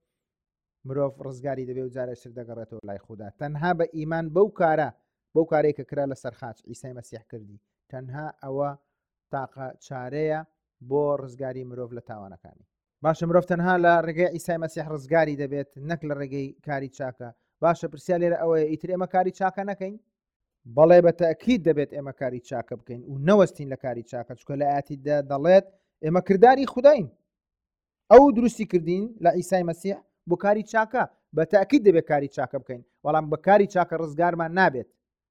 مرۆڤ ڕزگاری دەبێت و جارێشتر دەگەڕێتەوە لای خوددا. تەنها بە ئیمان بەو کارێک کە کرا لەسەر خاچ عیسای مەسیح کردی، تەنها ئەوە تاقە چارەیە بۆ ڕزگاری مرۆڤ لە تاوانەکانی. باشە مرۆڤ تەنها لە ڕێگەی عیسای مەسیح ڕزگاری دەبێت نەک لە ڕێگەی کاری چاکە. باشە پرسیار لێرە ئەوەیە ئیتر ئێمە کاری چاکە نەکەین؟ بەڵێ بە تەئکید دەبێت ئێمە کاری چاکە بکەین و نەوەستین لە کاری چاکە، چونکە لە ئاەتیدا دەڵێت ئێمە کردداری خوداین، ئەو دروستی کردین لە عیسای مەسیح بۆ کاری چاکە. بە تەئکید دەبێت کاری چاکە بکەین، بەڵام بە کاری چاکە ڕزگارمان نابێت،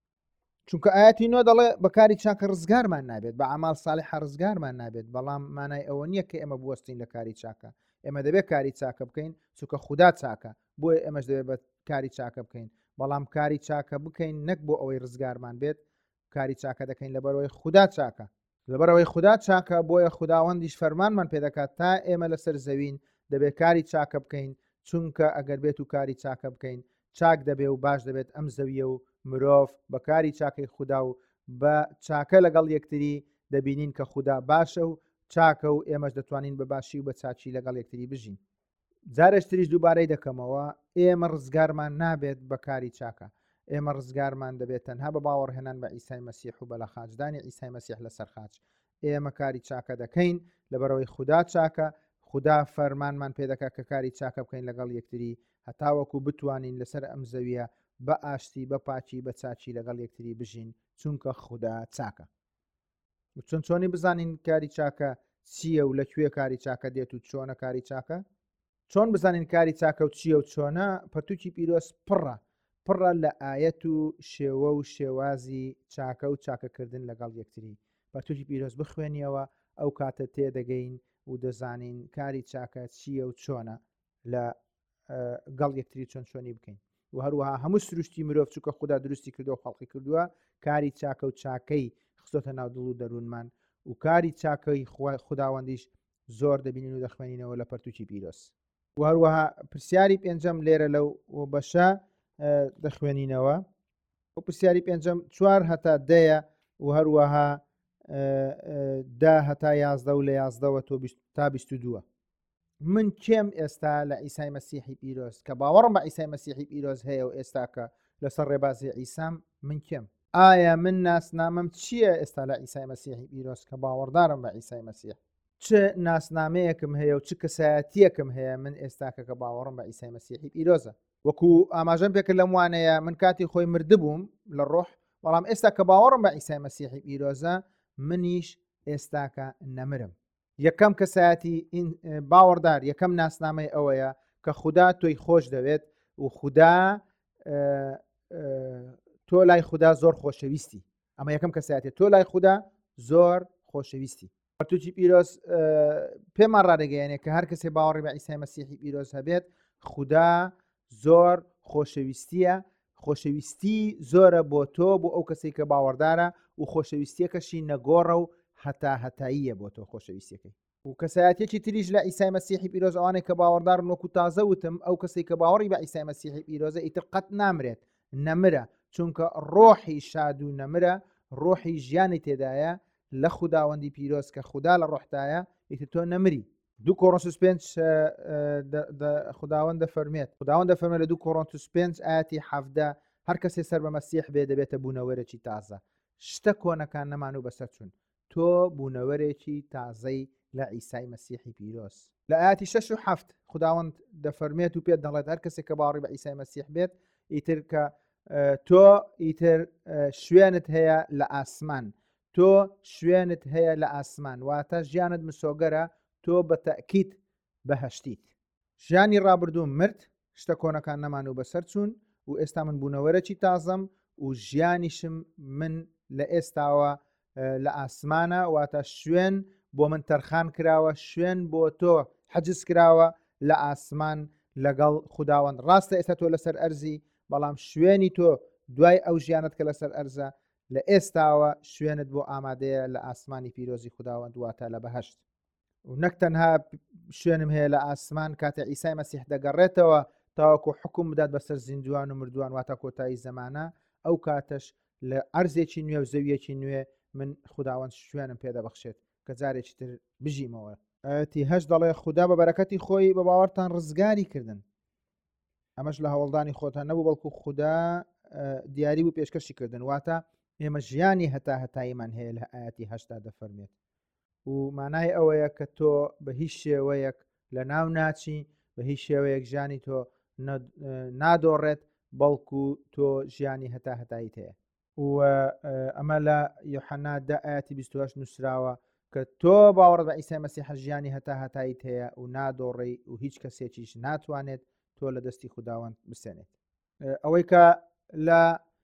چونکە ئاەتی نۆ دەڵێ بە کاری چاکە ڕزگارمان نابێت، بە ئەعمال ساڵح ڕزگارمان نابێت. بەڵام مانای ئەوە نییە کە ئێمە بوەستین لە کاری چاکە. ئێمە دەبێت کاری چاکە بکەین چونکە خوددا چاکە، بۆیە ئێمەش دەبێت بە کاری چاکە بکەین. بەڵام کاری چاکە بکەین نەک بۆ ئەوەی ڕزگارمان بێت، کاری چاکە دەکەین لەبەرەوەی خوددا چاکە. لەبەرەوەی خوددا چاکە بۆیە خوداوەندیش فەرمانمان پێ دەکات تا ئێمە لەسەر زەوین دەبێت کاری چاکە بکەین، چونکە ئەگەر بێت و کاری چاکە بکەین چاک دەبێت و باش دەبێت ئەم زەویە و مرۆڤ بە کاری چاکەی خوددا و بە چاکە لەگەڵ یەکتری دەبینین کە خوددا باشە و چاکە و ئێمەش دەتوانین بە باشی و بە چاچی لەگەڵ یەکتری بژین. جارێشتریش دووبارەی دەکەمەوە، ئێمە ڕزگارمان نابێت بە کاری چاکە، ئێمە ڕزگارمان دەبێت تەنها بە باوەڕهێنان بە عیسای مەسیح و بە لە خاچدانی عیسای مەسیح لەسەر خاچ. ئێمە کاری چاکە دەکەین لەبەرەوەی خوددا چاکە، خوددا فەرمانمان پێ دەکات کە کاری چاکە بکەین لەگەڵ یەکتری هەتاوەکو بتوانین لەسەر ئەم زەویە بە ئاشتی بە پاچی بە چاچی لەگەڵ یەکتری بژین، چونکە خوددا چاکە. چۆنی بزانین کاری چاکە چییە و لەکوێ کاری چاکە دێت و چۆنە کاری چاکە؟ چۆن بزانین کاری چاکە و چییە و چۆنە؟ پەرتووکی پیرۆز پڕە لە ئاەت و شێوە و شێوازی چاکە و چاکەکردن لەگەڵ یەکتری. پەرتووکی پیرۆز بخوێنیەوە ئەو کاتە تێدەگەین و دەزانین کاری چاکە چییە و چۆنە لە گەڵ یەکتری چۆنی بکەین. و هەروەها هەموو سروشتی مرۆڤ چووکە خوددا دروستی کردو و خەڵقی کردووە کاری چاکە و چاکەی خستۆتە ناو دڵ و دەروونمان و کاری چاکەی خوداوەندیش زۆر دەبینین و دەخوێنینەوە لە پەرتووکی پیرۆز. و هەروەها پرسیاری پێنجەم لێرە لەو بەشە دەخوێنینەوە. و پرسیاری پێنجەم 4 هەتا 10 و هەروەها 10 هەتا 11 و لە 11 تا 22. من کێم ئێستا لە عیسای مەسیحی پیرۆز کە باوەڕم بە عیسای مەسیحی پیرۆز هەیە و ئێستا کە لەسەر ڕێبازی عیسام من کێم؟ ئایا من ناسنامەم چییە ئێستا لە عیسای مەسیحی پیرۆز کە باوەڕدارم بە عیسای مەسیح؟ چ ناسنامەیەکم هەیە و چ کەسایەتیەکم هەیە من ئێستاکە کە باوەڕم بە عیسای مەسیحی پیرۆزە؟ وەکو ئاماژەم پێکرد لەم وانەیە من کاتی خۆی مردبووم لە ڕۆح، بەڵام ئێستا کە باوەڕم بە عیسای مەسیحی پیرۆزە منیش ئێستاکە نەمرم. یەکەم کەسایەتی باوەڕدار یەکەم ناسنامەی ئەوەیە کە خوددا تۆی خۆش دەوێت و خوددا تۆ لای خوددا زۆر خۆشەویستی. ئەمە یەکەم کەسایەتێت تۆ لای خوددا زۆر خۆشەویستی. پەرتووکی پیرۆز پێمان ڕادەگەیەنێت کە هەر کەسێ باوەڕی بە عیسای مەسیحی پیرۆز هەبێت خوددا زۆر خۆشەویستیە، خۆشەویستی زۆرە بۆ تۆ بۆ ئەو کەسێک کە باوەڕدارە و خۆشەویستیەکەشی نەگۆڕە و هەتاییە بۆ تۆ خۆشەویستیەکەی. و کەسایەتێکی تریش لە عیسای مەسیحی پیرۆز ئەوانەی کە باوەڕدارن وەکو تازە وتم ئەو کەسێک کە باوەڕی بە عیسای مەسیحی پیرۆزە ئیتر قەت نامرێت نەمرە چونکە ڕۆحی شاد و نەمرە ڕۆحی ژیانی تێدایە لە خوداوەندی پیرۆز کە خوددا لە ڕۆحدایە ئیتر تۆ نەمری. 2 Kۆڕنتوس 5 خداوەند دەفەرمێت لە 2 Kۆڕنتوس 5 ئاەتی 17 هەر کەسێ سەر بە مەسیح بێ دەبێتە بوونەوەرێکی تازە شتە کۆنەکان نەمان و بەسەر چوون تۆ بوونەوەرێکی تازەی لە عیسای مەسیحی پیرۆز. لە ئاەتی 6 و 7 خداوەند دەفەرمێت و پێت دەڵێت هەر کەسێک کە باوەڕی بە عیسای مەسیح بێت ئیتر کە تۆ ئیتر شوێنت هەیە لە ئاسمان، تۆ شوێنت هەیە لە ئاسمان واتە ژیانت مسۆگەرە تۆ بە تەکید بەهەشتیت. ژیانی ڕابردوو مرد شتە کۆنەکان نەمان و بەسەر چوون و ئێستا من بوونەوەرەکی تازەم و ژیانیشم من لە ئێستاوە لە ئاسمانە واتە شوێن بۆ من تەرخان کراوە شوێن بۆ تۆ حەجز کراوە لە ئاسمان لەگەڵ خوداوەند. ڕاستە ئێستا تۆ لەسەر ئەرزی بەڵام شوێنی تۆ دوای ئەو ژیانت کە لەسەر ئەرزە لە ئێستاوە شوێنت بۆ ئامادەیە لە ئاسمانی پیرۆزی خوداوەند واتە لە بەهەشت. و نەک تەنها شوێنم هەیە لە ئاسمان کاتە عیسای مەسیح دەگەڕێتەوە تاوەکو حکوم بدات بەسەر زیندوان و مردووان واتە کۆتایی زەمانە ئەو کاتەش لە ئەرزێکی نوێ و زەویەکی نوێ من خوداوەند شوێنم پێدەبەخشێت کە جارێکی تر بژیمەوە. ئاەتی 8 دەڵێ خوددا بە بەرەکەتی خۆی بە باوەڕتان ڕزگاری کردن. ئەمەش لە هەوڵدانی خۆتان نەبوو بەڵکو خوددا دیاری و پێشکەشی کردن واتە ئێمە ژیانی هەتاییمان هەیە لە ئاەتی 8 دەفەرمێت و مانای ئەوەیە کە تۆ بە هیچ شێوەیەک لە ناو ناچی بە هیچ شێوەیەک ژیانی تۆ نادۆڕێت بەڵکو تۆ ژیانی هەتاییت هەیە. و ئەمە لە یوحەنا 10 ئاەتی 28 نووسراوە کە تۆ باوەڕ بە عیسای مەسیح ژیانی هەتاییت هەیە و نادۆڕی و هیچ کەسێکیش ناتوانێت تۆ لە دەستی خوداوەند بسێنێت. ئەوەی کە لە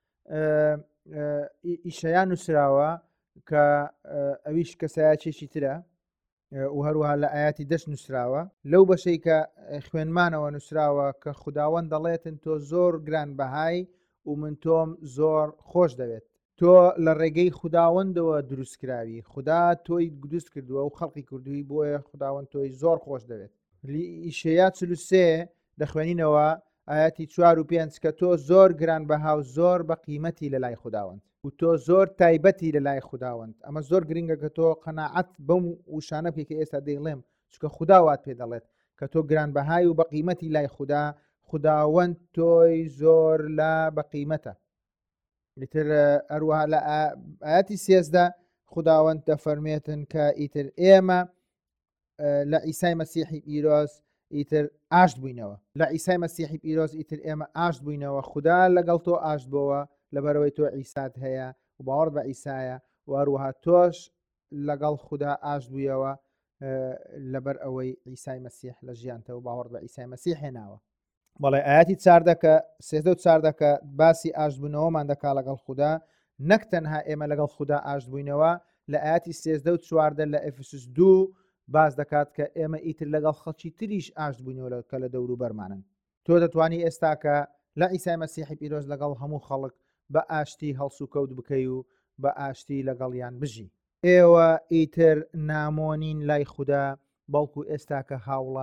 ئیشەیان نووسراوە کە ئەویش کەسایەتێکی ترە و هەروەها لە ئاەتی 10 نووسراوە لەو بەشەی کە خوێنمانەوە نووسراوە کە خوداوەند دەڵێتن تۆ زۆر گرانبەهای و من تۆم زۆر خۆش دەوێت. تۆ لە ڕێگەی خوداوەندەوە دروستکراوی خوددا تۆی دروست کردووە و خەڵقی کردووی بۆیە خوداوەند تۆی زۆر خۆش دەوێت. ئیشەیا 43 دەخوێنینەوە ئاەتی 4 و 5 کە تۆ زۆر گرانبەها و زۆر بە قیمەتی لە لای خوداوەند و تۆ زۆر تایبەتی لە لای خوداوەند. ئەمە زۆر گرنگە کە تۆ قەناعەت بەم وشانە بکەی کە ئێستا دەیڵێم چکە خوداوات پێ دەڵێت کە تۆ گرانبەهای و بە قیمەتی لای خوداوەند تۆی زۆر لە بە قیمەتە. ئیتر ئەروەها لە ئاەتی 13 خوداوەند دەفەرمێتن کە ئیتر ئێمە لە عیسای مەسیحی پیرۆز ئیتر ئاشت بووینەوە لە عیسای مەسیحی پیرۆز ئیتر ئێمە ئاشت بووینەوە خوددا لەگەڵ تۆ ئاشت بۆەوە لەبەرەوەی تۆ عیسات هەیە و باوەڕ بە عیسایە و هەروەها تۆش لەگەڵ خوددا ئاشت بوویەوە لەبەر ئەوەی عیسای مەسیح لە ژیانتە و باوەڕ بە عیسای مەسیح هێناوە. بەڵێ ئاەتی 13 کە باسی ئاشت بوونەوەمان دەکا لەگەڵ خوددا نەک تەنها ئێمە لەگەڵ خوددا ئاشت بووینەوە لە ئاەتی 13 و 14 لە ئەفسوس 2 باز دەکات کە ئێمە ئیتر لەگەڵ خەڵکی تریش ئاشت بووینەوە کە لە دەور و بەرمانن. تۆ دەتوانی ئێستا کە لە عیسای مەسیحی پیرۆز لەگەڵ هەموو خەڵک بە ئاشتی هەڵس و کەوت بکەی و بە ئاشتی لەگەڵیان بژی. ئێوە ئیتر نامۆنین لای خوددا بەڵکو ئێستا کە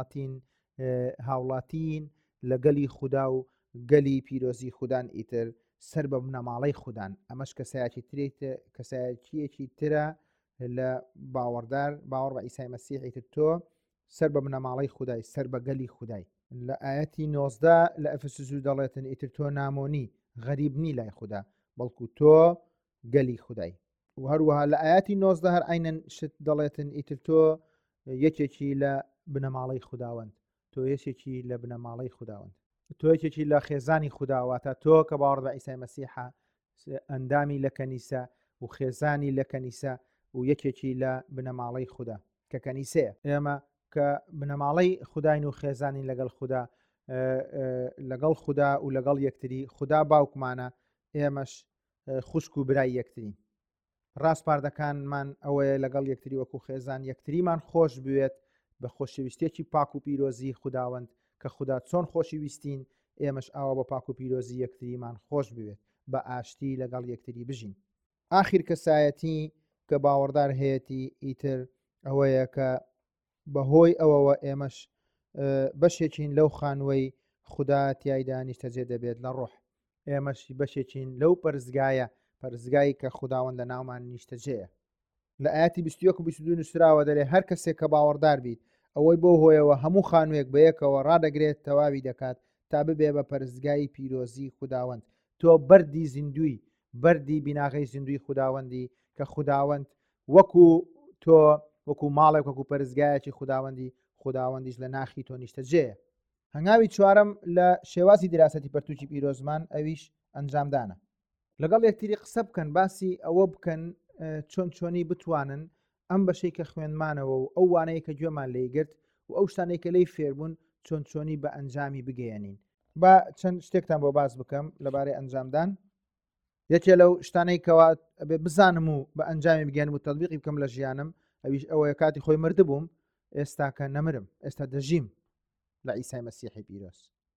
هاوڵاتین لە گەلی خوددا و گەلی پیرۆزی خوددان ئیتر سەر بە بنەماڵەی خوددان. ئەمەش کەسایەتیەکی ترە لە باوەڕ بە عیسای مەسیح ئیتر تۆ سەر بە بنەماڵەی خودای سەر بە گەلی خودای. لە ئاەتی 19 لە ئەفسوس دەڵێتن ئیتر تۆ نامۆنی غەریب نی لای خوددا بەڵکو تۆ گەلی خودای. و هەروەها لە ئاەتی 19 هەر عینەن شت دەڵێتن ئیتر تۆ یەکێکی لە بنەماڵەی خوداوەند تۆ یەکێکی لە بنەماڵەی خوداوەند تۆ یەکێکی لە خێزانی خودداواتە تۆ کە باوەڕ بە عیسای مەسیحە ئەندامی لە کەنیسە و خێزانی لە کەنیسە و یەکێکی لە بنەماڵەی خوددا کە کەنیسەیە. ئێمە کە بنەماڵەی خودداین و خێزانی لەگەڵ خوددا و لەگەڵ یەکتری خوددا باوکمانە ئێمەش خوشک و برای یەکترین. ڕاستپاردەکانمان ئەوەیە لەگەڵ یەکتری وەکو خێزان یەکتریمان خۆش بوێت بە خۆشەویستێکی پاک و پیرۆزی خوداوەند کە خوددا چۆن خۆشی ویستین ئێمەش ئاوا بە پاک و پیرۆزی یەکتریمان خۆش بوێت بە ئاشتی لەگەڵ یەکتری بژین. ئاخیر کەسایەتی کە باوەڕدار هەیەی ئیتر ئەوەیە کە بەهۆی ئەوەوە ئێمەش بەشێکین لەو خانوەی خوددا تایدا نیشتەجێ دەبێت لە ڕۆح. ئێمەش بەشێکین لەو پەرزگایی کە خوداوەند لە ناومان نیشتەجێە. لە ئاەتی 22 نووسراوە دەرێ هەر کەسێک کە باوەڕدار بیت ئەوەی بۆ هۆیەوە هەموو خانوویەک بەیەکەوە ڕادەگرێت تەواوی دەکات تا ببێ بە پەرزگای پیرۆزی خوداوەند. تۆ بەردی زیندوی بەردی بیناغی زیندوی خوداوەندی کە خوداوەند وەکو تۆ وەکو ماڵێک وەکو پەرزگایەکی خوداوەندیش لە ناخی تۆ نیشتەجێە. هەنگاوی چوارەم لە شێوازی دراستەتی پەرتووکی پیرۆزمان ئەویش ئەنجامدانە. لەگەڵ یەکتری قسە بکەن باسی ئەوە بکەن چۆنی بتوانن ئەم بەشەی کە خوێنمانەوە و ئەو وانەیە کە گوێمان لێگرت و ئەو شتانەی کە لی فێربوون چۆنی بە ئەنجامی بگەیەنین. با چەند شتێکتان بۆ باز بکەم لەبارەی ئەنجامدان. یەکێ لەو شتانەی کەوا بزانم و بە ئەنجامی بگەنم و تەطبیقی بکەم لە ژیانم ئەویش ئەوەیە کاتی خۆی مردبووم ئێستا کە نەمرم ئێستا دەژیم لە ئیسای مەسیحی پیرۆز.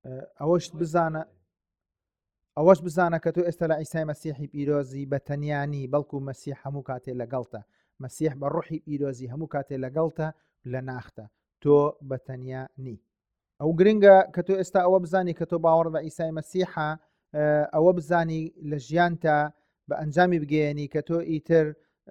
ئەوەش بزانە کە تۆ ئێستا لە ئیسای مەسیحی پیرۆزی بە تەنیانی بەڵکو مەسیح هەموو کاتێ لەگەڵتە. مەسیح بە ڕوحی پیرۆزی هەموو کاتێ لەگەڵتە لە ناختە تۆ بە تەنیا نی. ئەو گرنگە کە تۆ ئێستا ئەوە بزانی کە تۆ باوەڕ بە ئیسای مەسیحە ئەوە بزانی لە ژیانتە بە ئەنجامی بگەیەنی کە تۆ ئیتر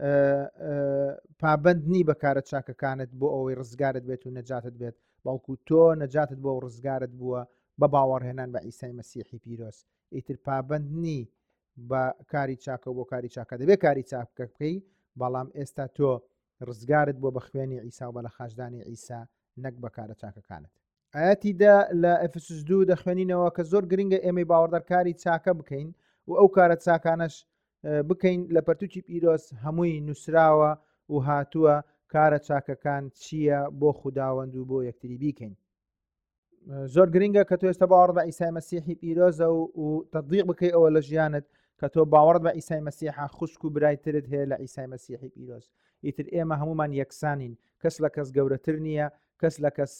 پابند نی بەکارە چاکەکانت بۆ ئەوەی ڕزگارت بێت و نەجاتت بێت بەڵکو تۆ نەجاتت بۆ ڕزگارت بووە بە باوەڕهێنان بە ئیسای مەسیحی پیرۆز. ئیتر پابند نی بە کاری چاکە و بۆ کاری چاکە دەبێت کاری چاکە بکەی بەڵام ئێستا تۆ ڕزگارت بۆ بە خوێنی ئیسا و بە لە خاشدانی ئیسا نەک بەکارە چاکەکانت. ئاەتی دا لە ئەفسوس 2 دەخوێنینەوە کە زۆر گرنگە ئێمەی باوەڕدارکاری چاکە بکەین و ئەو کارە چاکانش بکەین لە پەرتووکی پیرۆز هەمووی نووسراوە و هاتووە کارە چاکەکان چییە بۆ خوداوەند و بۆ یەکتری بیکەین. زۆر گرنگە کە تۆ ئێستا باوەڕ بە ئیسای مەسیحی پیرۆزە و تەطبیق بکەی ئەوە لە ژیانت کە تۆ باوەڕ بە ئیسای مەسیحا خوشک و برایترت هەیە لە ئیسای مەسیحی پیرۆز. ئیتر ئێمە هەمومان یەکسانین کەس لە کەس گەورەتر نییە کەس لە کەس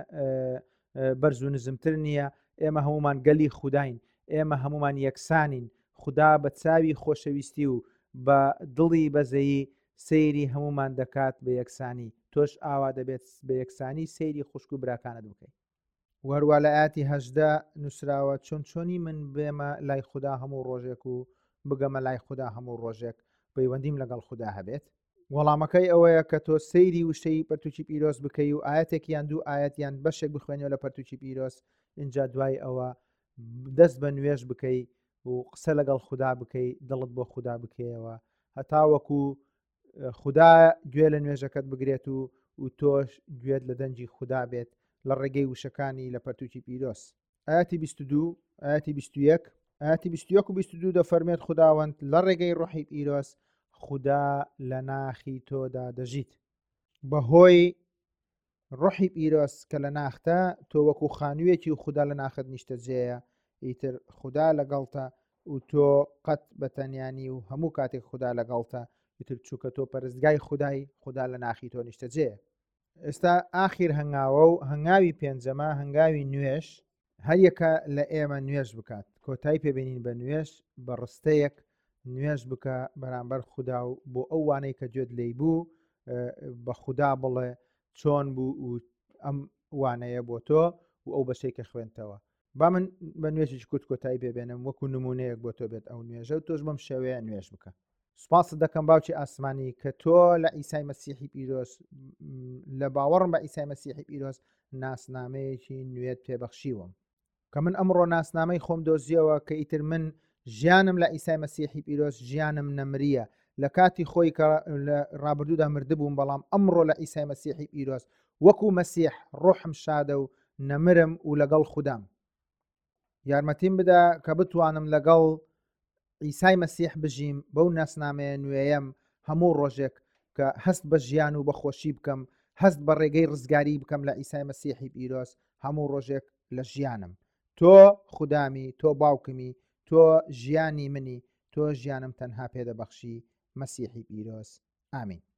بەرز و نزمتر نییە ئێمە هەمومان گەلی خوداین ئێمە هەمومان یەکسانین. خدا بە چاوی خۆشەویستی و بە دڵی بەزەیی سەیری هەمومان دەکات بە یەکسانی تۆش ئاوا دەبێت بە یەکسانی سەیری خوشک و براکانت بکەیت. وەروە لە ئاەتی 18 نووسراوە چۆنی من بێمە لای خوددا هەموو ڕۆژێک و بگەمە لای خوددا هەموو ڕۆژێک پەیوەندیم لەگەڵ خوددا هەبێت. وەڵامەکەی ئەوەیە کە تۆ سەیری وشەی پەرتووکی پیرۆز بکەی و ئاەتێکیان دوو ئاەتیان بەشێک بخوێنەوە لە پەرتووکی پیرۆز اینجا دوای ئەوە دەست بە نوێژ بکەی و قسە لەگەڵ خوددا بکەی دڵت بۆ خوددا بکەیەوە هەتا وەکو خوددا گوێ لە نوێژەکەت بگرێت و تۆش گوێت لە دەنجی خوددا بێت لە ڕێگەی وشەکانی لە پەرتووکی پیرۆز. ئاەتی 22 ئاەتی 21 ئاەتی 21 و 22 دەفەرمێت خوداوەند لە ڕێگەی ڕوحی پیرۆز خوددا لە ناخی تۆدا دەژیت. بەهۆی ڕوحی پیرۆز کە لە ناختە تۆ وەکو خانوویەکی و خوددا لە ناخت نیشتەجێیە ئیتر خوددا لەگەڵتە و تۆ قەت بە تەنیانی و هەموو کاتێک خوددا لەگەڵتە ئیتر چووکە تۆ پەرستگای خودای خوددا لە ناخی تۆ نیشتەجێ. ئێستا ئاخیر هەنگاوە و هەنگاوی پێنجەمە هەنگاوی نوێش هەر یەکە لە ئێمە نوێش بکات کۆتایی پێبینین بە نوێش بە ڕستەیەک نوێش بکە بەرامبەر خوددا و بۆ ئەو وانەی کە گوێت لێی بوو بە خوددا بڵێ چۆن بوو و ئەم وانەیە بۆ تۆ و ئەو بەشەی کە خوێنتەوە. با من بە نوێژی کورت کۆتایی پێبێنم وەکو نمونەیەک بۆ تۆ بێت ئەو نوێژە و تۆش بەم شێوەیە نوێش بکە. سوپاست دەکەم باوکی ئاسمانی کە تۆ لە ئیسای مەسیحی پیرۆز لە باوەڕم بە ئیسای مەسیحی پیرۆز ناسنامەیەکی نوێت پێبەخشیوم کە من ئەمڕۆ ناسنامەی خۆم دۆزیەوە کە ئیتر من ژیانم لە ئیسای مەسیحی پیرۆز ژیانم نەمریە لە کاتی خۆی کە لە ڕابردوودا مردبووم بەڵام ئەمڕۆ لە ئیسای مەسیحی پیرۆز وەکو مەسیح ڕوحم شادە و نەمرم و لەگەڵ خوددام. یارمەتیم بدە کە بتوانم لەگەڵ ئیسای مەسیح بژیم بەو ناسنامەیە نوێیەم هەموو ڕۆژێک کە هەست بە ژیان و بەخۆشی بکەم هەست بە ڕێگەی ڕزگاری بکەم لە ئیسای مەسیحی پیرۆز هەموو ڕۆژێک لە ژیانم. تۆ خوددامی تۆ باوکمی تۆ ژیانی منی تۆ ژیانم تەنها پێدەبەخشی مەسیحی پیرۆز ئامین.